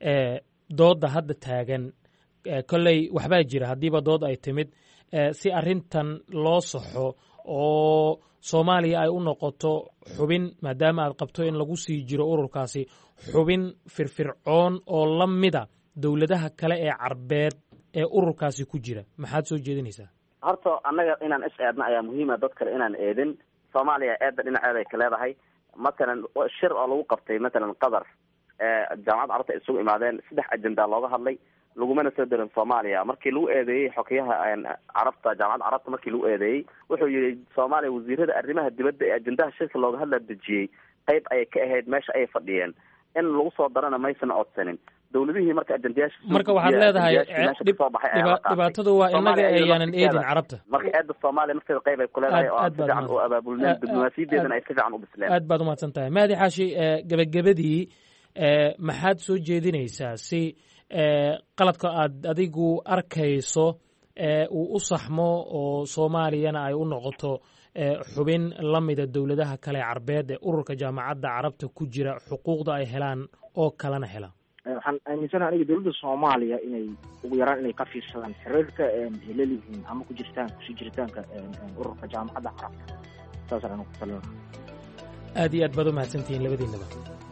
dooda hadda taagan, kolley waxbaa jira haddiiba dood ay timid, si arrintan loo saxo oo Soomaaliya ay u noqoto xubin, maadaama aad qabto in lagu sii jiro ururkaasi, xubin firfircoon oo la mida dawladaha kale ee carbeed ee ururkaasi ku jira? maxaad soo jeedinaysaa? horta annaga inaan is eedna ayaa muhiima, dad kale inaan eedin. Soomaaliya eedda dhinaceeda ay ka leedahay. matalan shir oo lagu qabtay matalan Qatar jaamacadda carabta ay isugu imaadeen, 3 ajenda looga hadlay, lagumana soo darin Soomaaliya. markii lagu eedeeyey xokiyaha carabta jaamacadda carabta markii lagu eedeeyey wuxuu yidhi Soomaaliya wasiirada arrimaha dibadda ee ajendaha shirka looga hadla dejiyey qayb ayay ka ahayd meesha ay fadhiyeen, in lagu soo darana maysan codsanin. dawladihii marka ajendayaasha marka waxaad leedahay dhibaatadu waa inaga ayaanan eedin carabta. marka eedda Soomaaliya markeeda qayb ay ku leedahay oo si fiican u abaabulneen, diblomaasiyadeedana ay si fiican u bisleen. aad baad umahadsan tahay Mahdi Xaashi. gabagabadii maxaad soo jeedinaysaa si qaladka aad adigu arkayso uu u saxmo oo Soomaaliyana ay u noqoto xubin la mida dawladaha kale carbeed ee ururka jaamacadda carabta ku jira, xuquuqda ay helaan oo kalena helaan? waxaan aaminsanahay aniga dawladda Soomaaliya inay ugu yaraan inay ka fiirsadaan xiriirka ay leeyihiin ama kusii jiritaanka ururka jaamacadda carabta. saasaan ku talinayaa. aad iyo aad baad umahadsantihiin labadiinaba.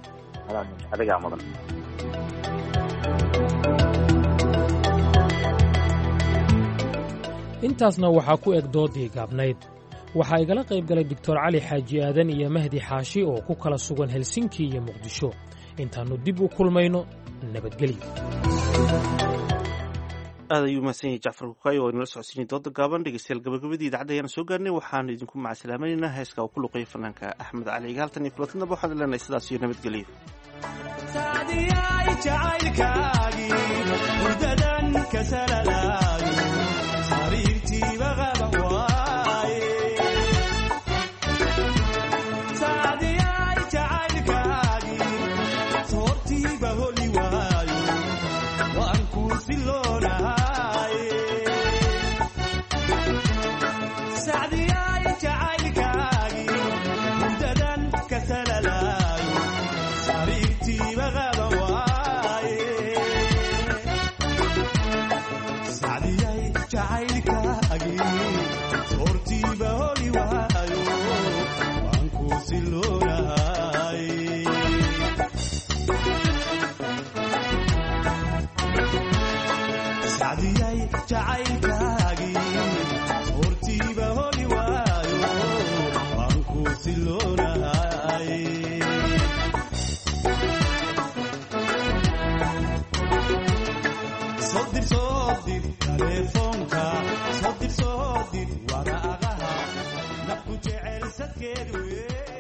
adigaa mudan. intaasna waxaa ku eg doodii gaabnayd. waxaa igala qayb galay Doctor Cali Xaaji Aadan iyo Mahdi Xaashi oo ku kala sugan Helsinki iyo Muqdisho. intaanu dib u kulmayno, nabadgelyo. aad ayuu mahadsan yahay Jacfar Kukaay oo inala socodsiinay dooda gaaban. dhegeystayaal gabagabadii idaacadda ayaan soo gaarnay. waxaan idinku macasalaamaynaynaa heeska uu ku luqeeyay fanaanka Axmed Cali Cigaal. tan iyo kulantinaba waxaan leenahay sidaas iyo nabadgelyo. jacaylkaagi soortiiba holi waayo waan ku siloonahay sacdiyay jacaylkaagi soortiiba holi waayo waan ku siloonahay sodir telefoonka sodir waraaqaha nafku jecel sadkeed